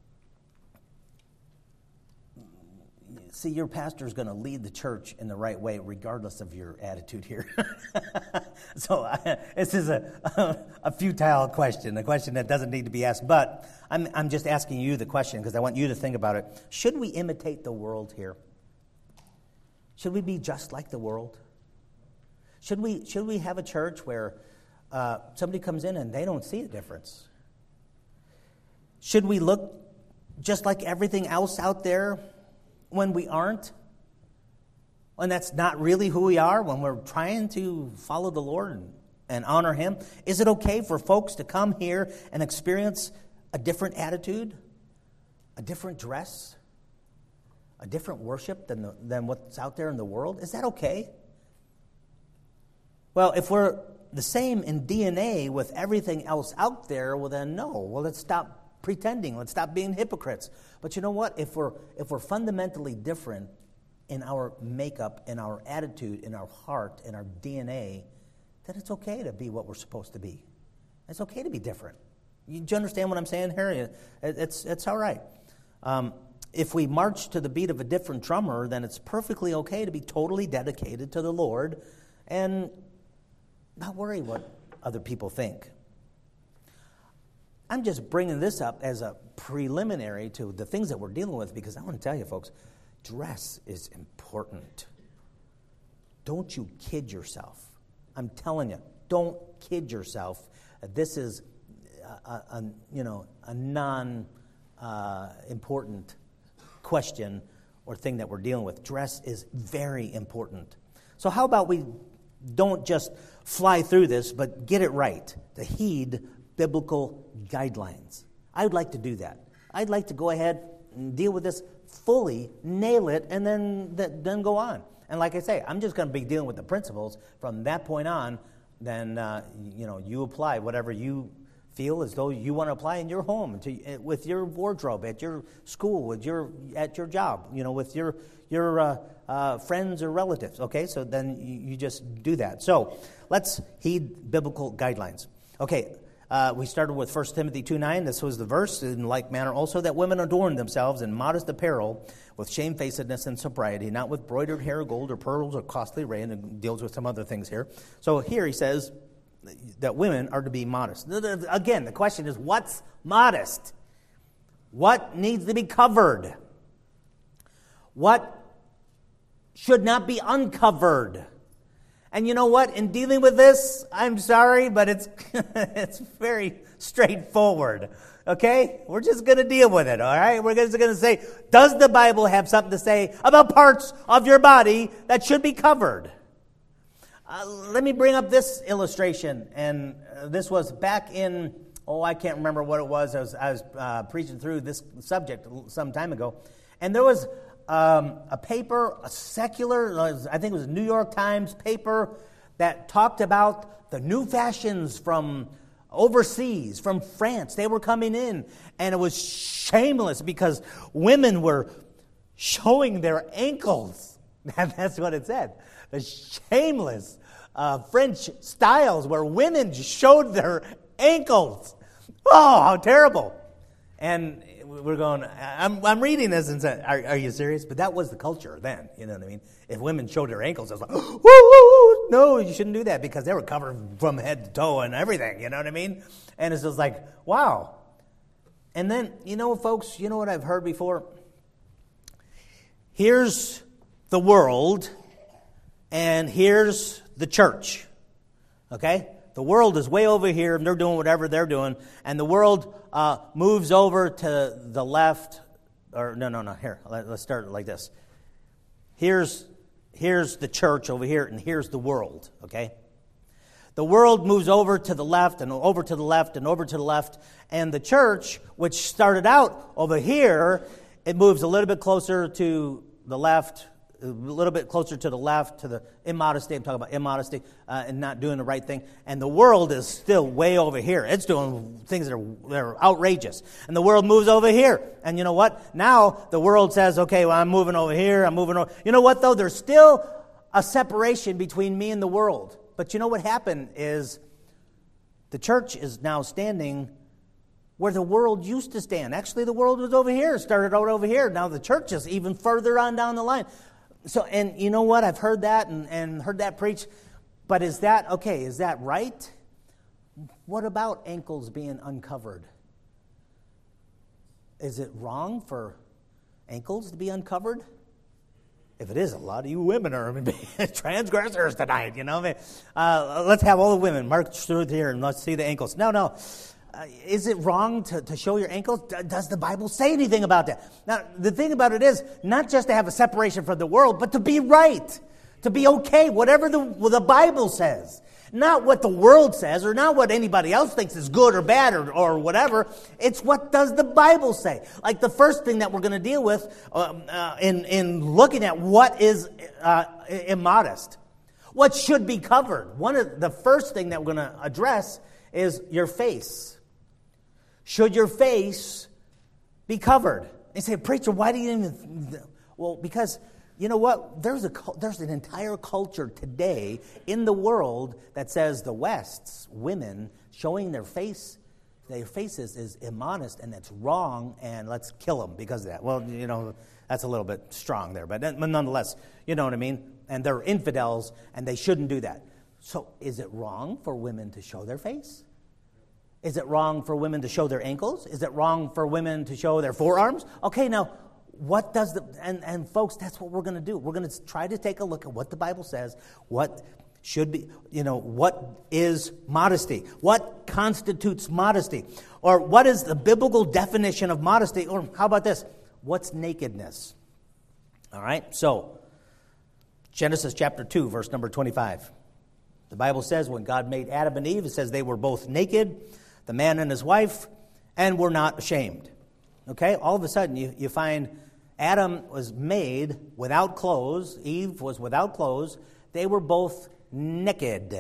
See, your pastor is going to lead the church in the right way, regardless of your attitude here. So this is a futile question, a question that doesn't need to be asked. But I'm just asking you the question because I want you to think about it. Should we imitate the world here? Should we be just like the world? Should we have a church where somebody comes in and they don't see a difference? Should we look just like everything else out there? When we aren't, when that's not really who we are, when we're trying to follow the Lord and honor Him, is it okay for folks to come here and experience a different attitude, a different dress, a different worship than what's out there in the world? Is that okay? Well, if we're the same in DNA with everything else out there, well then no. Well, let's stop pretending. Let's stop being hypocrites. But you know what? If we're fundamentally different in our makeup, in our attitude, in our heart, in our DNA, then it's okay to be what we're supposed to be. It's okay to be different. Do you understand what I'm saying here? It's all right. If we march to the beat of a different drummer, then it's perfectly okay to be totally dedicated to the Lord and not worry what other people think. I'm just bringing this up as a preliminary to the things that we're dealing with because I want to tell you, folks, dress is important. Don't you kid yourself. I'm telling you, don't kid yourself. This is a non-important question or thing that we're dealing with. Dress is very important. So how about we don't just fly through this, but get it right, to heed biblical guidelines. I would like to do that. I'd like to go ahead and deal with this fully, nail it, and then go on. And like I say, I'm just going to be dealing with the principles. From that point on, then you apply whatever you feel as though you want to apply in your home, with your wardrobe, at your school, at your job, with your friends or relatives. Okay, so then you just do that. So let's heed biblical guidelines. Okay, we started with 1 Timothy 2:9. This was the verse. In like manner also that women adorn themselves in modest apparel with shamefacedness and sobriety, not with broidered hair, gold, or pearls, or costly array, and it deals with some other things here. So here he says that women are to be modest. Again, the question is, what's modest? What needs to be covered? What should not be uncovered? And you know what? In dealing with this, I'm sorry, but it's it's very straightforward. Okay? We're just going to deal with it, all right? We're just going to say, does the Bible have something to say about parts of your body that should be covered? Let me bring up this illustration. And this was back in, I can't remember what it was. I was preaching through this subject some time ago. And there was a paper, a secular, I think it was a New York Times paper, that talked about the new fashions from overseas, from France. They were coming in, and it was shameless because women were showing their ankles. That's what it said. The shameless French styles where women showed their ankles. Oh, how terrible. And we're going, I'm reading this and saying, are you serious? But that was the culture then, you know what I mean? If women showed their ankles, I was like, woo, woo, woo. No, you shouldn't do that because they were covered from head to toe and everything, you know what I mean? And it's just like, wow. And then, folks, you know what I've heard before? Here's the world and here's the church, okay? The world is way over here, and they're doing whatever they're doing, and the world moves over to the left. Or no. Here, let's start it like this. Here's the church over here, and here's the world. Okay, the world moves over to the left, and over to the left, and over to the left, and the church, which started out over here, it moves a little bit closer to the left. A little bit closer to the left, to the immodesty. I'm talking about immodesty and not doing the right thing. And the world is still way over here. It's doing things that are outrageous. And the world moves over here. And you know what? Now the world says, okay, well, I'm moving over here. I'm moving over. You know what, though? There's still a separation between me and the world. But you know what happened is the church is now standing where the world used to stand. Actually, the world was over here. It started out over here. Now the church is even further on down the line. So, and you know what? I've heard that and heard that preached. But is that, okay, is that right? What about ankles being uncovered? Is it wrong for ankles to be uncovered? If it is, a lot of you women are transgressors tonight, let's have all the women march through here and let's see the ankles. No. Is it wrong to show your ankles? Does the Bible say anything about that? Now, the thing about it is not just to have a separation from the world, but to be right, to be okay, whatever the Bible says. Not what the world says or not what anybody else thinks is good or bad or whatever. It's what does the Bible say. Like the first thing that we're going to deal with in looking at what is immodest, what should be covered. One of the first thing that we're going to address is your face. Should your face be covered? They say, preacher, why do you even... Well, because, you know what? There's an entire culture today in the world that says the West's women showing their faces is immodest and that's wrong, and let's kill them because of that. Well, that's a little bit strong there, but nonetheless, you know what I mean? And they're infidels, and they shouldn't do that. So is it wrong for women to show their face? Is it wrong for women to show their ankles? Is it wrong for women to show their forearms? Okay, now, what does and folks, that's what we're going to do. We're going to try to take a look at what the Bible says, what should be, what is modesty? What constitutes modesty? Or what is the biblical definition of modesty? Or how about this? What's nakedness? All right, so Genesis chapter 2, verse number 25. The Bible says when God made Adam and Eve, it says they were both naked, the man and his wife, and were not ashamed. Okay, all of a sudden you find Adam was made without clothes, Eve was without clothes, they were both naked.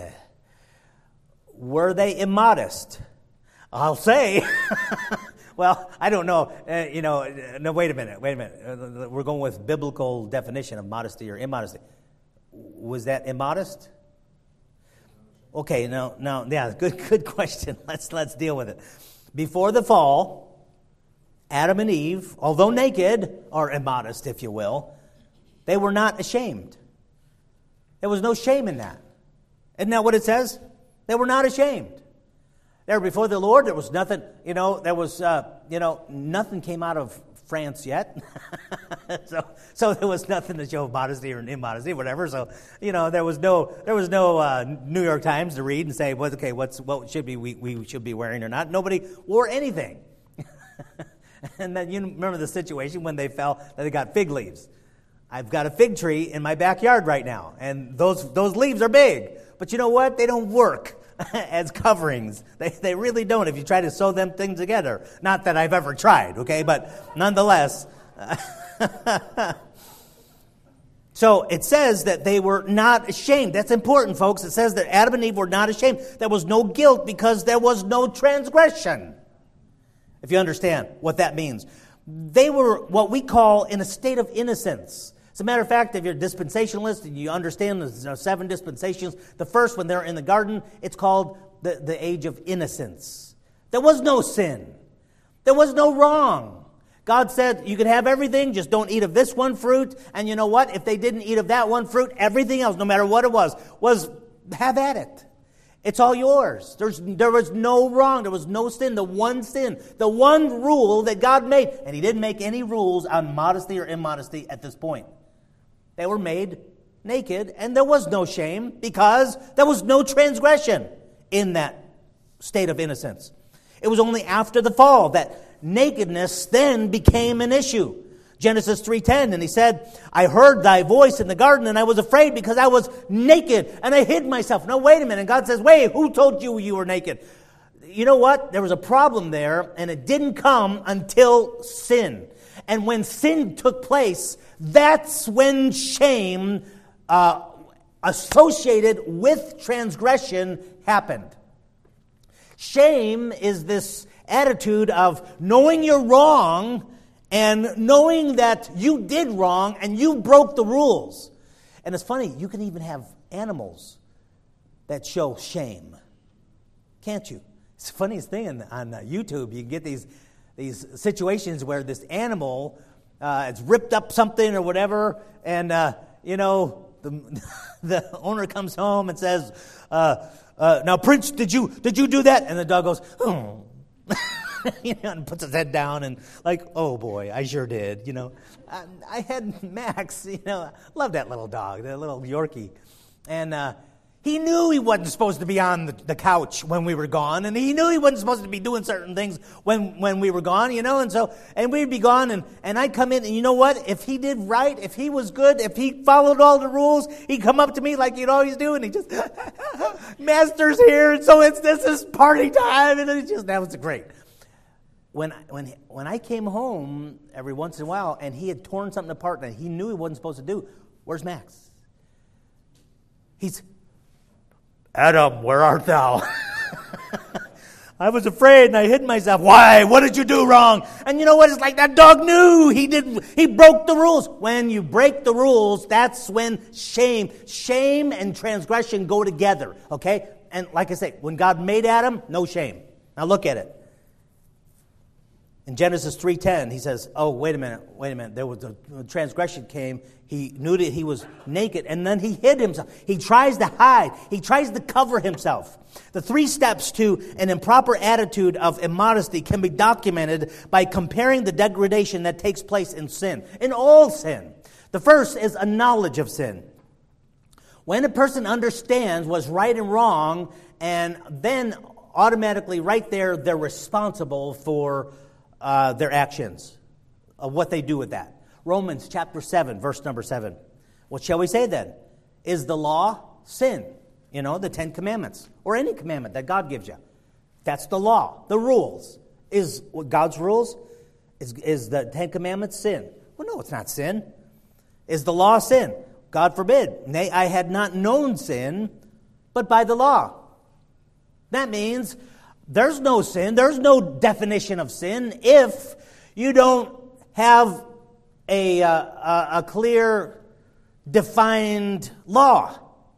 Were they immodest? I'll say, well, I don't know, no, wait a minute. We're going with biblical definition of modesty or immodesty. Was that immodest? Okay, now, yeah, good question. Let's deal with it. Before the fall, Adam and Eve, although naked, or immodest, if you will, they were not ashamed. There was no shame in that. Isn't that what it says? They were not ashamed. They were before the Lord. There was nothing, nothing came out of France yet. so there was nothing to show modesty or immodesty, whatever. So, there was no New York Times to read and say, what should we should be wearing or not. Nobody wore anything. And then you remember the situation when they fell, that they got fig leaves. I've got a fig tree in my backyard right now, and those leaves are big. But you know what? They don't work as coverings. They really don't if you try to sew them things together. Not that I've ever tried, okay? But nonetheless. So it says that they were not ashamed. That's important, folks. It says that Adam and Eve were not ashamed. There was no guilt because there was no transgression. If you understand what that means. They were what we call in a state of innocence. As a matter of fact, if you're a dispensationalist and you understand the 7 dispensations, the first when they're in the garden, it's called the age of innocence. There was no sin. There was no wrong. God said, you can have everything, just don't eat of this one fruit. And you know what? If they didn't eat of that one fruit, everything else, no matter what it was have at it. It's all yours. There was no wrong. There was no sin. The one rule that God made. And He didn't make any rules on modesty or immodesty at this point. They were made naked, and there was no shame because there was no transgression in that state of innocence. It was only after the fall that nakedness then became an issue. Genesis 3:10, and He said, I heard thy voice in the garden, and I was afraid because I was naked, and I hid myself. No, wait a minute. And God says, wait, who told you you were naked? You know what? There was a problem there, and it didn't come until sin. And when sin took place, that's when shame associated with transgression happened. Shame is this attitude of knowing you're wrong and knowing that you did wrong and you broke the rules. And it's funny, you can even have animals that show shame. Can't you? It's the funniest thing on YouTube. You can get these situations where this animal it's ripped up something or whatever, and the owner comes home and says, now Prince, did you do that? And the dog goes, oh. And puts his head down and like, oh boy, I sure did. I had Max, love that little dog, that little Yorkie. And he knew he wasn't supposed to be on the couch when we were gone, and he knew he wasn't supposed to be doing certain things when we were gone, and we'd be gone, and I'd come in, and you know what? If he did right, if he was good, if he followed all the rules, he'd come up to me like he'd always do, and he just, Master's here, and so this is party time, and that was great. When I came home every once in a while, and he had torn something apart that he knew he wasn't supposed to do, where's Max? He's, Adam, where art thou? I was afraid and I hid myself. Why? What did you do wrong? And you know what? It's like that dog knew he broke the rules. When you break the rules, that's when shame and transgression go together. Okay? And like I say, when God made Adam, no shame. Now look at it. In Genesis 3:10, He says, oh, wait a minute. There was a transgression came. He knew that he was naked, and then he hid himself. He tries to hide. He tries to cover himself. The 3 steps to an improper attitude of immodesty can be documented by comparing the degradation that takes place in sin, in all sin. The first is a knowledge of sin. When a person understands what's right and wrong, and then automatically right there, they're responsible for their actions, of what they do with that. Romans chapter 7, verse number 7. What shall we say then? Is the law sin? The 10 commandments, or any commandment that God gives you. That's the law, the rules. Is God's rules? Is the 10 commandments sin? Well, no, it's not sin. Is the law sin? God forbid. Nay, I had not known sin, but by the law. That means there's no sin. There's no definition of sin if you don't have a clear, defined law.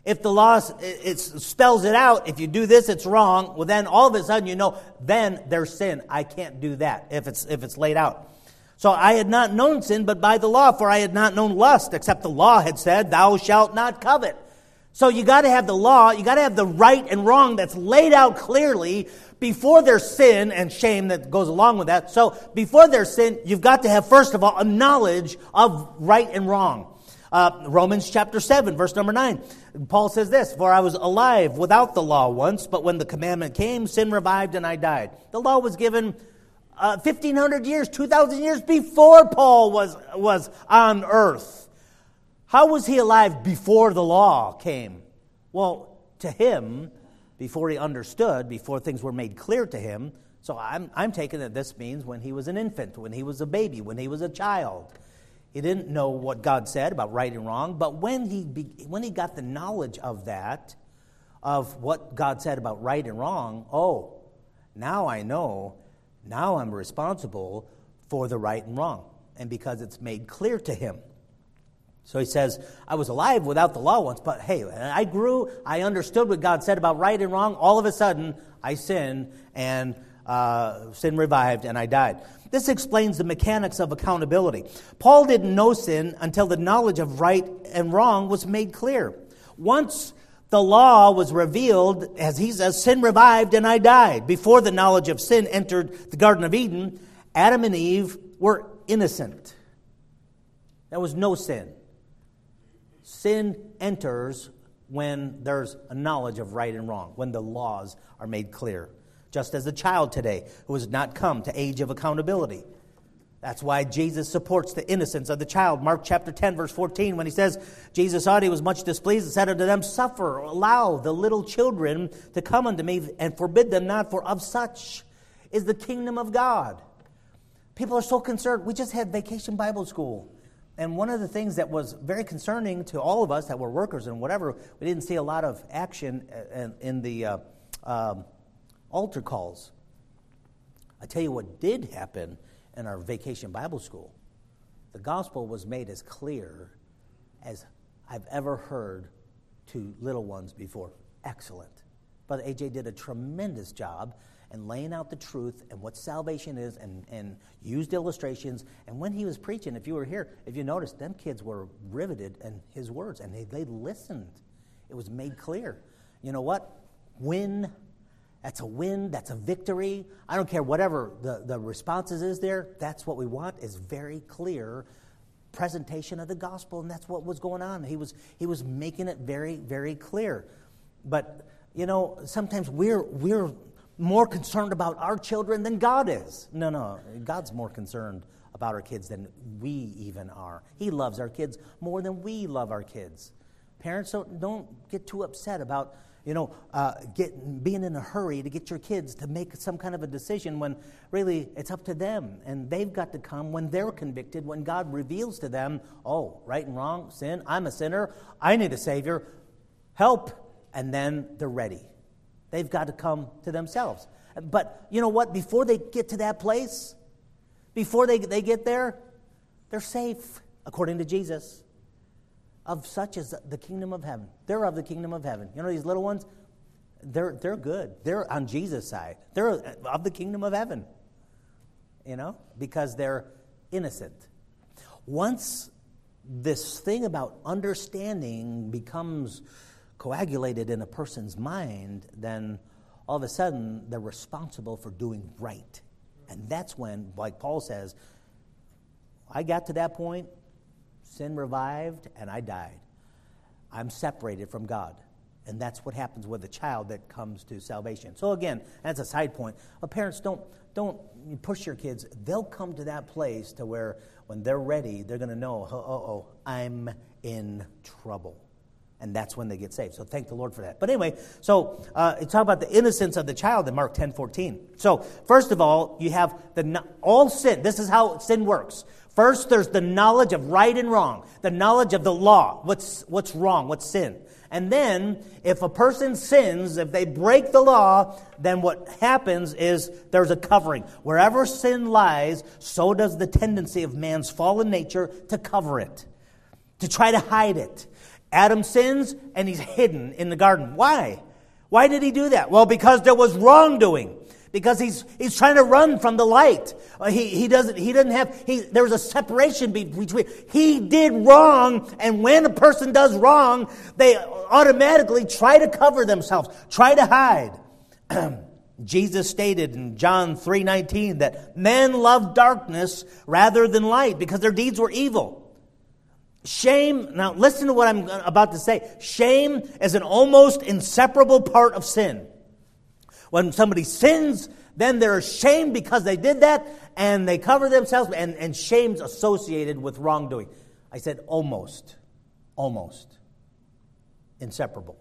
If the law it spells it out, if you do this, it's wrong, well, then all of a sudden you know, then there's sin. I can't do that if it's laid out. So I had not known sin but by the law, for I had not known lust, except the law had said, thou shalt not covet. So you got to have the law, you got to have the right and wrong that's laid out clearly before there's sin and shame that goes along with that. So before there's sin, you've got to have, first of all, a knowledge of right and wrong. Romans chapter 7, verse number 9. Paul says this, for I was alive without the law once, but when the commandment came, sin revived and I died. The law was given 1,500 years, 2,000 years before Paul was on earth. How was he alive before the law came? Well, to him, before he understood, before things were made clear to him, so I'm taking that this means when he was an infant, when he was a baby, when he was a child. He didn't know what God said about right and wrong, but when he got the knowledge of that, of what God said about right and wrong, oh, now I know, now I'm responsible for the right and wrong, and because it's made clear to him. So he says, I was alive without the law once, but hey, I grew, I understood what God said about right and wrong. All of a sudden, I sinned, and sin revived, and I died. This explains the mechanics of accountability. Paul didn't know sin until the knowledge of right and wrong was made clear. Once the law was revealed, as he says, sin revived and I died. Before the knowledge of sin entered the Garden of Eden, Adam and Eve were innocent. There was no sin. Sin enters when there's a knowledge of right and wrong, when the laws are made clear. Just as a child today who has not come to age of accountability. That's why Jesus supports the innocence of the child. Mark chapter 10, verse 14, when he says, Jesus saw it, he was much displeased and said unto them, suffer, allow the little children to come unto me and forbid them not, for of such is the kingdom of God. People are so concerned. We just had Vacation Bible School. And one of the things that was very concerning to all of us that were workers and whatever, we didn't see a lot of action in the altar calls. I tell you what did happen in our Vacation Bible School. The gospel was made as clear as I've ever heard to little ones before. Excellent. Brother AJ did a tremendous job in laying out the truth and what salvation is and used illustrations. And when he was preaching, if you were here, if you noticed, them kids were riveted in his words and they listened. It was made clear. You know what? That's a win. That's a victory. I don't care whatever the responses is there. That's what we want is very clear presentation of the gospel, and that's what was going on. He was making it very, very clear. But you know, sometimes we're more concerned about our children than God is. No, God's more concerned about our kids than we even are. He loves our kids more than we love our kids. Parents, don't get too upset about being in a hurry to get your kids to make some kind of a decision when really it's up to them. And they've got to come when they're convicted, when God reveals to them, oh, right and wrong, sin, I'm a sinner, I need a Savior, help, and then they're ready. They've got to come to themselves. But you know what? Before they get to that place, before they get there, they're safe, according to Jesus. Of such is the kingdom of heaven. They're of the kingdom of heaven. You know these little ones? They're good. They're on Jesus' side. They're of the kingdom of heaven. You know? Because they're innocent. Once this thing about understanding becomes coagulated in a person's mind, then all of a sudden they're responsible for doing right. And that's when, like Paul says, I got to that point, sin revived, and I died. I'm separated from God. And that's what happens with a child that comes to salvation. So again, that's a side point. But parents, don't push your kids. They'll come to that place to where when they're ready, they're going to know, I'm in trouble. And that's when they get saved. So thank the Lord for that. But anyway, so it's talk about the innocence of the child in Mark 10:14. So first of all, you have all sin. This is how sin works. First, there's the knowledge of right and wrong, the knowledge of the law, what's wrong, what's sin. And then, if a person sins, if they break the law, then what happens is there's a covering. Wherever sin lies, so does the tendency of man's fallen nature to cover it, to try to hide it. Adam sins, and he's hidden in the garden. Why? Why did he do that? Well, because there was wrongdoing. Because he's trying to run from the light. There's a separation between, he did wrong, and when a person does wrong, they automatically try to cover themselves, try to hide. Jesus stated in John 3:19 that men love darkness rather than light because their deeds were evil. Shame, now listen to what I'm about to say. Shame is an almost inseparable part of sin. When somebody sins, then they're ashamed because they did that, and they cover themselves, and shame's associated with wrongdoing. I said almost inseparable.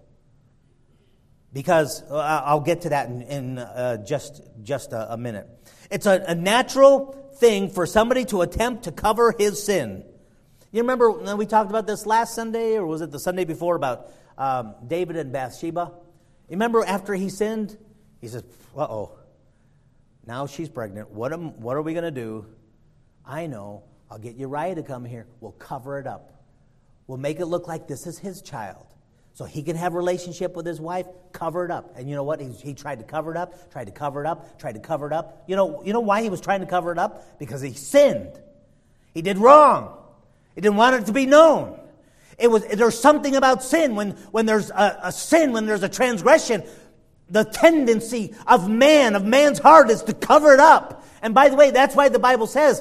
Because I'll get to that in just a minute. It's a natural thing for somebody to attempt to cover his sin. You remember when we talked about this last Sunday, or was it the Sunday before, about David and Bathsheba? You remember after he sinned? He says, uh-oh, now she's pregnant. What are we going to do? I know. I'll get Uriah to come here. We'll cover it up. We'll make it look like this is his child. So he can have a relationship with his wife, cover it up. And you know what? He tried to cover it up, tried to cover it up, tried to cover it up. You know why he was trying to cover it up? Because he sinned. He did wrong. He didn't want it to be known. There's something about sin. When there's a sin, when there's a transgression, the tendency of man's heart is to cover it up. And by the way, that's why the Bible says,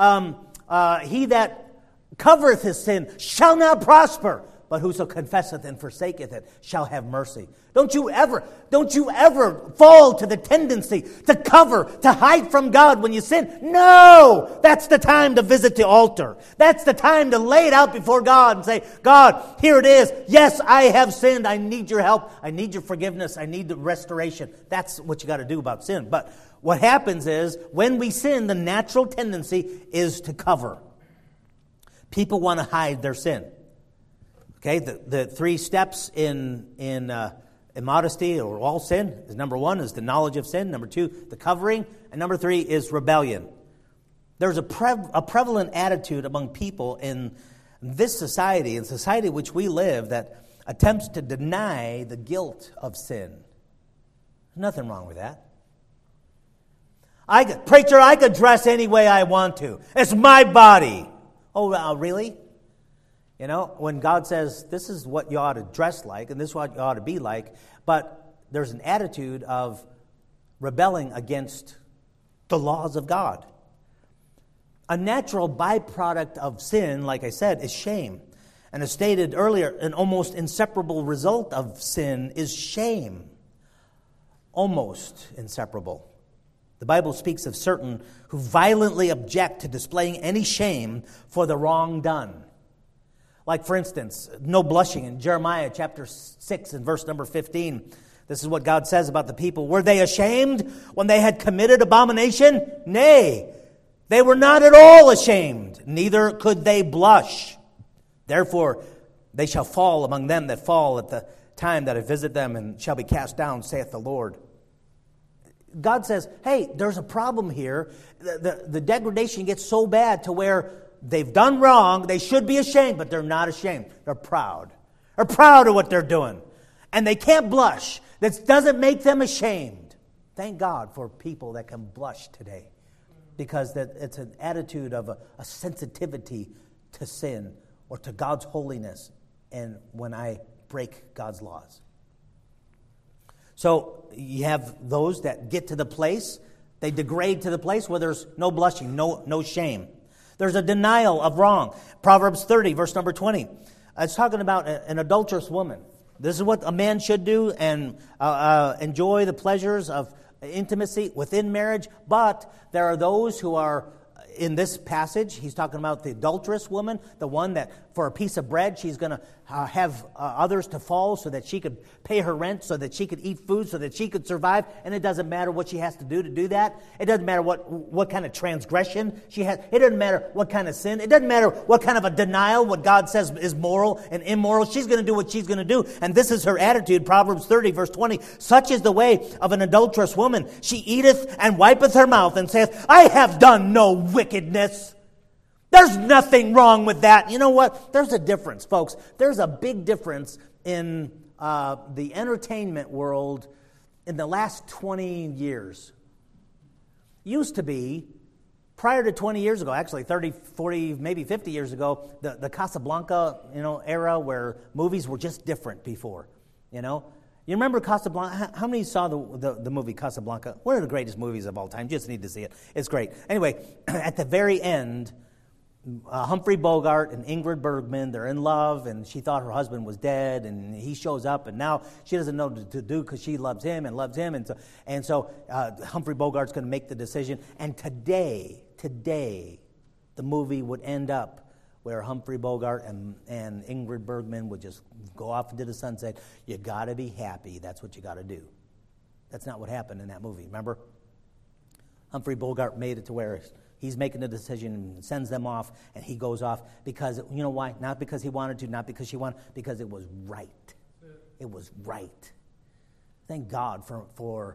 he that covereth his sin shall not prosper, but whoso confesseth and forsaketh it shall have mercy. Don't you ever fall to the tendency to cover, to hide from God when you sin. No! That's the time to visit the altar. That's the time to lay it out before God and say, God, here it is. Yes, I have sinned. I need your help. I need your forgiveness. I need the restoration. That's what you got to do about sin. But what happens is, when we sin, the natural tendency is to cover. People want to hide their sin. Okay, the three steps in immodesty or all sin is, number one is the knowledge of sin, number two, the covering, and number three is rebellion. There's a prevalent attitude among people in this society, in society in which we live, that attempts to deny the guilt of sin. There's nothing wrong with that. Preacher, I could dress any way I want to. It's my body. Oh, really? You know, when God says, this is what you ought to dress like, and this is what you ought to be like, but there's an attitude of rebelling against the laws of God. A natural byproduct of sin, like I said, is shame. And as stated earlier, an almost inseparable result of sin is shame. Almost inseparable. The Bible speaks of certain who violently object to displaying any shame for the wrong done. Like, for instance, no blushing in Jeremiah chapter 6 and verse number 15. This is what God says about the people. Were they ashamed when they had committed abomination? Nay, they were not at all ashamed, neither could they blush. Therefore, they shall fall among them that fall at the time that I visit them, and shall be cast down, saith the Lord. God says, hey, there's a problem here. The degradation gets so bad to where they've done wrong. They should be ashamed, but they're not ashamed. They're proud. They're proud of what they're doing. And they can't blush. That doesn't make them ashamed. Thank God for people that can blush today. Because it's an attitude of a sensitivity to sin or to God's holiness. And when I break God's laws. So you have those that get to the place, they degrade to the place where there's no blushing, no shame. There's a denial of wrong. Proverbs 30, verse number 20. It's talking about an adulterous woman. This is what a man should do and enjoy the pleasures of intimacy within marriage. But there are those who are, in this passage, he's talking about the adulterous woman, the one that for a piece of bread, she's going to have others to fall so that she could pay her rent, so that she could eat food, so that she could survive. And it doesn't matter what she has to do that. It doesn't matter what kind of transgression she has. It doesn't matter what kind of sin. It doesn't matter what kind of a denial, what God says is moral and immoral. She's going to do what she's going to do. And this is her attitude. Proverbs 30, verse 20. Such is the way of an adulterous woman. She eateth and wipeth her mouth and saith, I have done no wickedness. There's nothing wrong with that. You know what? There's a difference, folks. There's a big difference in the entertainment world in the last 20 years. Used to be, prior to 20 years ago, actually 30, 40, maybe 50 years ago, the Casablanca, era where movies were just different before, You remember Casablanca? How many saw the movie Casablanca? One of the greatest movies of all time. You just need to see it. It's great. Anyway, at the very end, Humphrey Bogart and Ingrid Bergman, they're in love, and she thought her husband was dead, and he shows up, and now she doesn't know what to do because she loves him, and so Humphrey Bogart's going to make the decision. And today, the movie would end up where Humphrey Bogart and Ingrid Bergman would just go off into the sunset. You got to be happy. That's what you got to do. That's not what happened in that movie. Remember? Humphrey Bogart made it to where he's making the decision and sends them off, and he goes off because, you know why? Not because he wanted to, not because she wanted, because it was right. It was right. Thank God for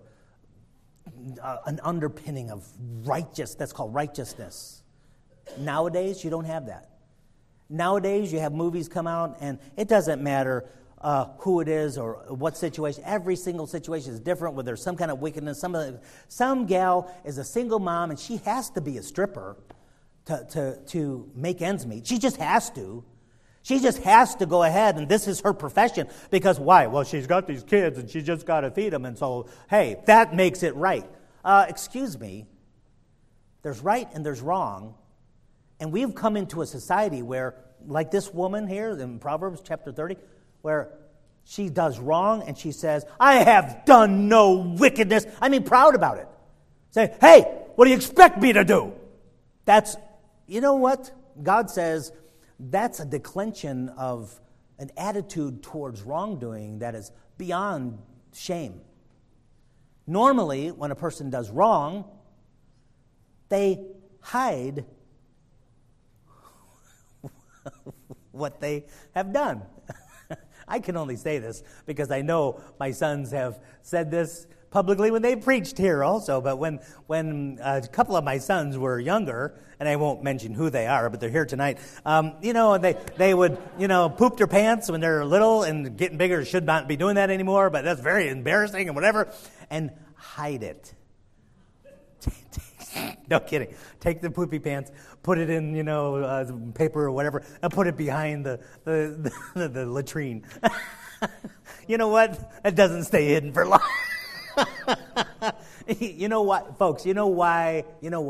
an underpinning of righteous, that's called righteousness. Nowadays, you don't have that. Nowadays, you have movies come out, and it doesn't matter who it is or what situation. Every single situation is different, where there's some kind of wickedness. Some gal is a single mom, and she has to be a stripper to make ends meet. She just has to. She just has to go ahead, and this is her profession. Because why? Well, she's got these kids, and she's just got to feed them, and so, hey, that makes it right. Excuse me. There's right and there's wrong. And we've come into a society where, like this woman here in Proverbs chapter 30, where she does wrong and she says, I have done no wickedness. Proud about it. Say, hey, what do you expect me to do? You know what? God says that's a declension of an attitude towards wrongdoing that is beyond shame. Normally, when a person does wrong, they hide what they have done. I can only say this because I know my sons have said this publicly when they preached here also. But when a couple of my sons were younger, and I won't mention who they are, but they're here tonight, and they would, poop their pants when they're little, and getting bigger should not be doing that anymore, but that's very embarrassing and whatever, and hide it. No kidding. Take the poopy pants, put it in, paper or whatever, and put it behind the latrine. You know what? It doesn't stay hidden for long. You know what, folks? You know why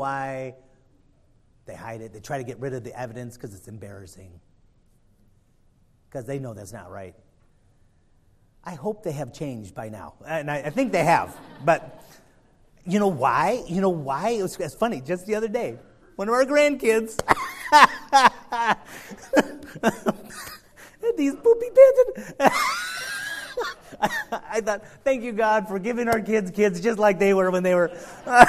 they hide it? They try to get rid of the evidence because it's embarrassing. Because they know that's not right. I hope they have changed by now, and I think they have, but. You know why? It's funny. Just the other day, one of our grandkids had these poopy pants. I thought, thank you, God, for giving our kids just like they were when they were.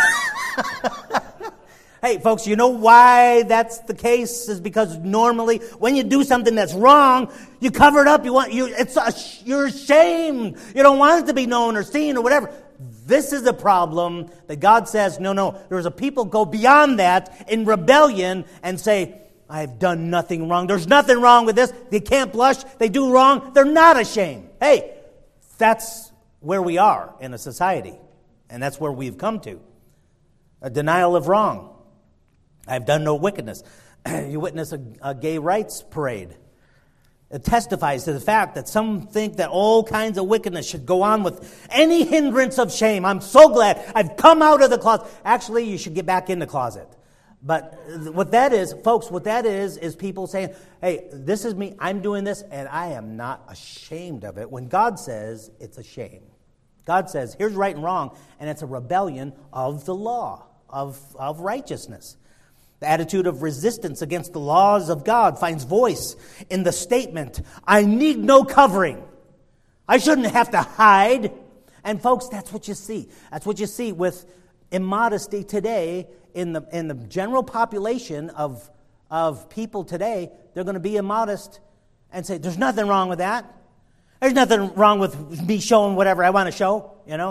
Hey, folks, you know why that's the case? Is because normally when you do something that's wrong, you cover it up. You're ashamed. You don't want it to be known or seen or whatever. This is a problem that God says, no, there's a people go beyond that in rebellion and say, I've done nothing wrong. There's nothing wrong with this. They can't blush. They do wrong. They're not ashamed. Hey, that's where we are in a society. And that's where we've come to. A denial of wrong. I've done no wickedness. You witness a gay rights parade. It testifies to the fact that some think that all kinds of wickedness should go on with any hindrance of shame. I'm so glad I've come out of the closet. Actually, you should get back in the closet. But what that is, folks, is people saying, hey, this is me, I'm doing this, and I am not ashamed of it. When God says it's a shame. God says, here's right and wrong, and it's a rebellion of the law, of righteousness. The attitude of resistance against the laws of God finds voice in the statement, I need no covering. I shouldn't have to hide. And folks, that's what you see. That's what you see with immodesty today in the general population of people today. They're going to be immodest and say, there's nothing wrong with that. There's nothing wrong with me showing whatever I want to show,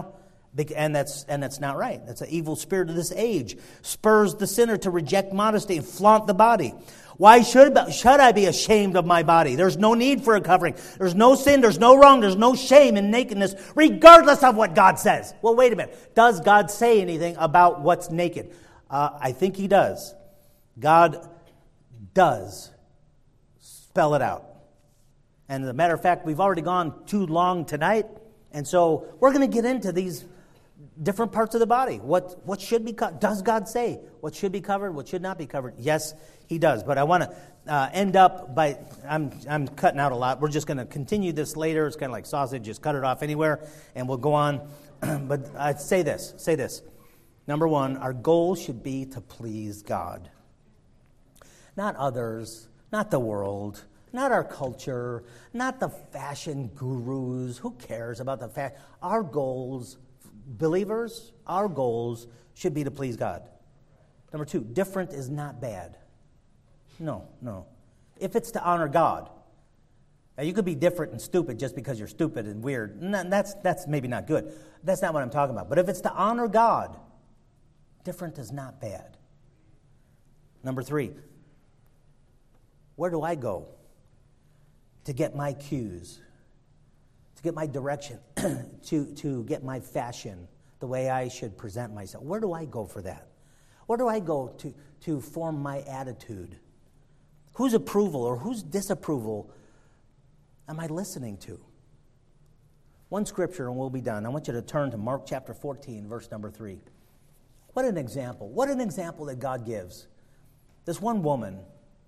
And that's not right. That's an evil spirit of this age. Spurs the sinner to reject modesty and flaunt the body. Why should I be ashamed of my body? There's no need for a covering. There's no sin, there's no wrong, there's no shame in nakedness, regardless of what God says. Well, wait a minute. Does God say anything about what's naked? I think He does. God does spell it out. And as a matter of fact, we've already gone too long tonight, and so we're going to get into these different parts of the body. What should be covered? Does God say what should be covered, what should not be covered? Yes, He does. But I want to end up by, I'm cutting out a lot. We're just going to continue this later. It's kind of like sausage, just cut it off anywhere, and we'll go on. But I'd say this. Number one, our goal should be to please God. Not others, not the world, not our culture, not the fashion gurus. Who cares about the fashion? Our goals, believers, our goals should be to please God. Number two, different is not bad. No. If it's to honor God. Now, you could be different and stupid just because you're stupid and weird. That's maybe not good. That's not what I'm talking about. But if it's to honor God, different is not bad. Number three, where do I go to get my cues, to get my direction, to get my fashion, the way I should present myself? Where do I go for that? Where do I go to form my attitude? Whose approval or whose disapproval am I listening to? One scripture and we'll be done. I want you to turn to Mark chapter 14, verse number 3. What an example. What an example that God gives. This one woman,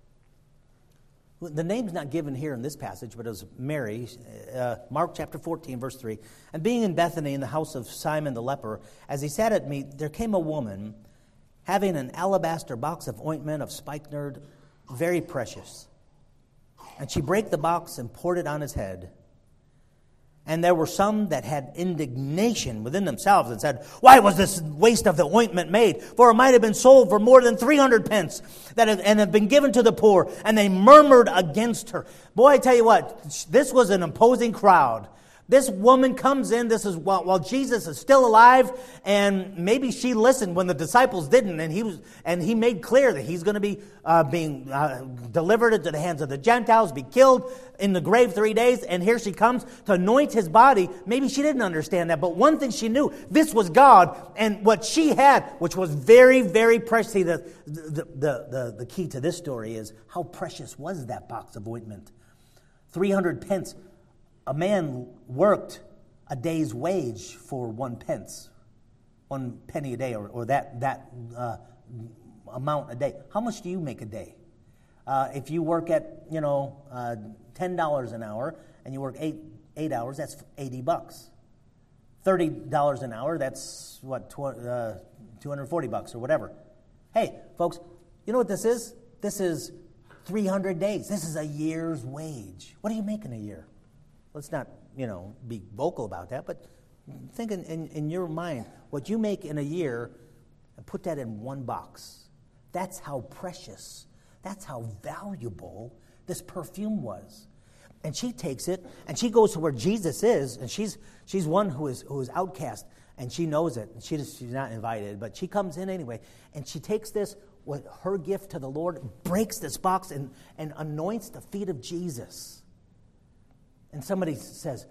the name's not given here in this passage, but it was Mary, Mark chapter 14, verse 3. And being in Bethany in the house of Simon the leper, as he sat at meat, there came a woman having an alabaster box of ointment of spikenard, very precious. And she brake the box and poured it on his head. And there were some that had indignation within themselves and said, why was this waste of the ointment made? For it might have been sold for more than 300 pence and have been given to the poor. And they murmured against her. Boy, I tell you what, this was an imposing crowd. This woman comes in, this is while Jesus is still alive, and maybe she listened when the disciples didn't, and he made clear that he's going to be being delivered into the hands of the Gentiles, be killed in the grave 3 days, and here she comes to anoint his body. Maybe she didn't understand that, but one thing she knew, this was God, and what she had, which was very, very precious. See, the key to this story is how precious was that box of ointment? 300 pence. A man worked a day's wage for 1 pence, 1 penny a day, or that amount a day. How much do you make a day? If you work at $10 an hour and you work eight hours, that's $80. $30 an hour, that's what, $240 or whatever. Hey, folks, you know what this is? This is 300 days. This is a year's wage. What do you make in a year? Let's not, be vocal about that, but think in your mind, what you make in a year, and put that in one box. That's how precious, that's how valuable this perfume was. And she takes it, and she goes to where Jesus is, and she's one who is outcast, and she knows it. And she's not invited, but she comes in anyway, and she takes this, with her gift to the Lord, breaks this box, and anoints the feet of Jesus. And somebody says,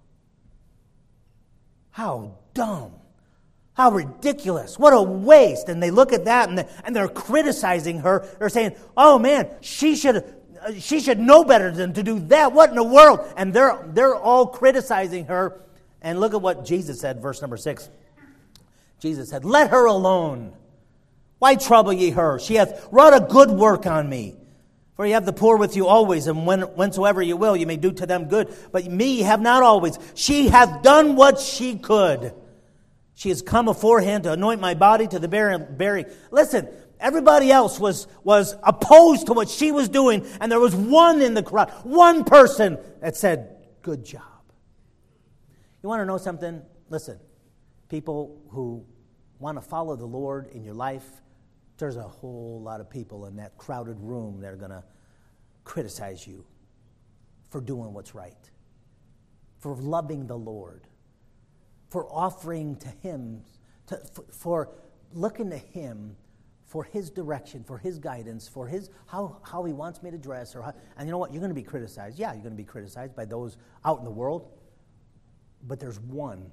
how dumb, how ridiculous, what a waste. And they look at that and they're criticizing her. They're saying, oh man, she should know better than to do that. What in the world? And they're all criticizing her. And look at what Jesus said, verse number 6. Jesus said, let her alone. Why trouble ye her? She hath wrought a good work on me. For you have the poor with you always, and whensoever you will, you may do to them good. But me you have not always. She hath done what she could. She has come aforehand to anoint my body to the burying. Listen, everybody else was opposed to what she was doing, and there was one in the crowd, one person that said, good job. You want to know something? Listen, people who want to follow the Lord in your life, there's a whole lot of people in that crowded room that are going to criticize you for doing what's right, for loving the Lord, for offering to Him, for looking to Him for His direction, for His guidance, for His how He wants me to dress. And you know what? You're going to be criticized. Yeah, you're going to be criticized by those out in the world. But there's one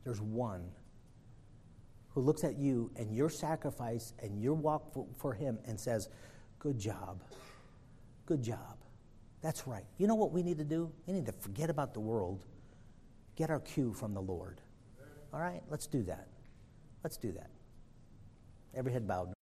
who looks at you and your sacrifice and your walk for Him and says, good job. Good job. That's right. You know what we need to do? We need to forget about the world. Get our cue from the Lord. All right? Let's do that. Let's do that. Every head bowed.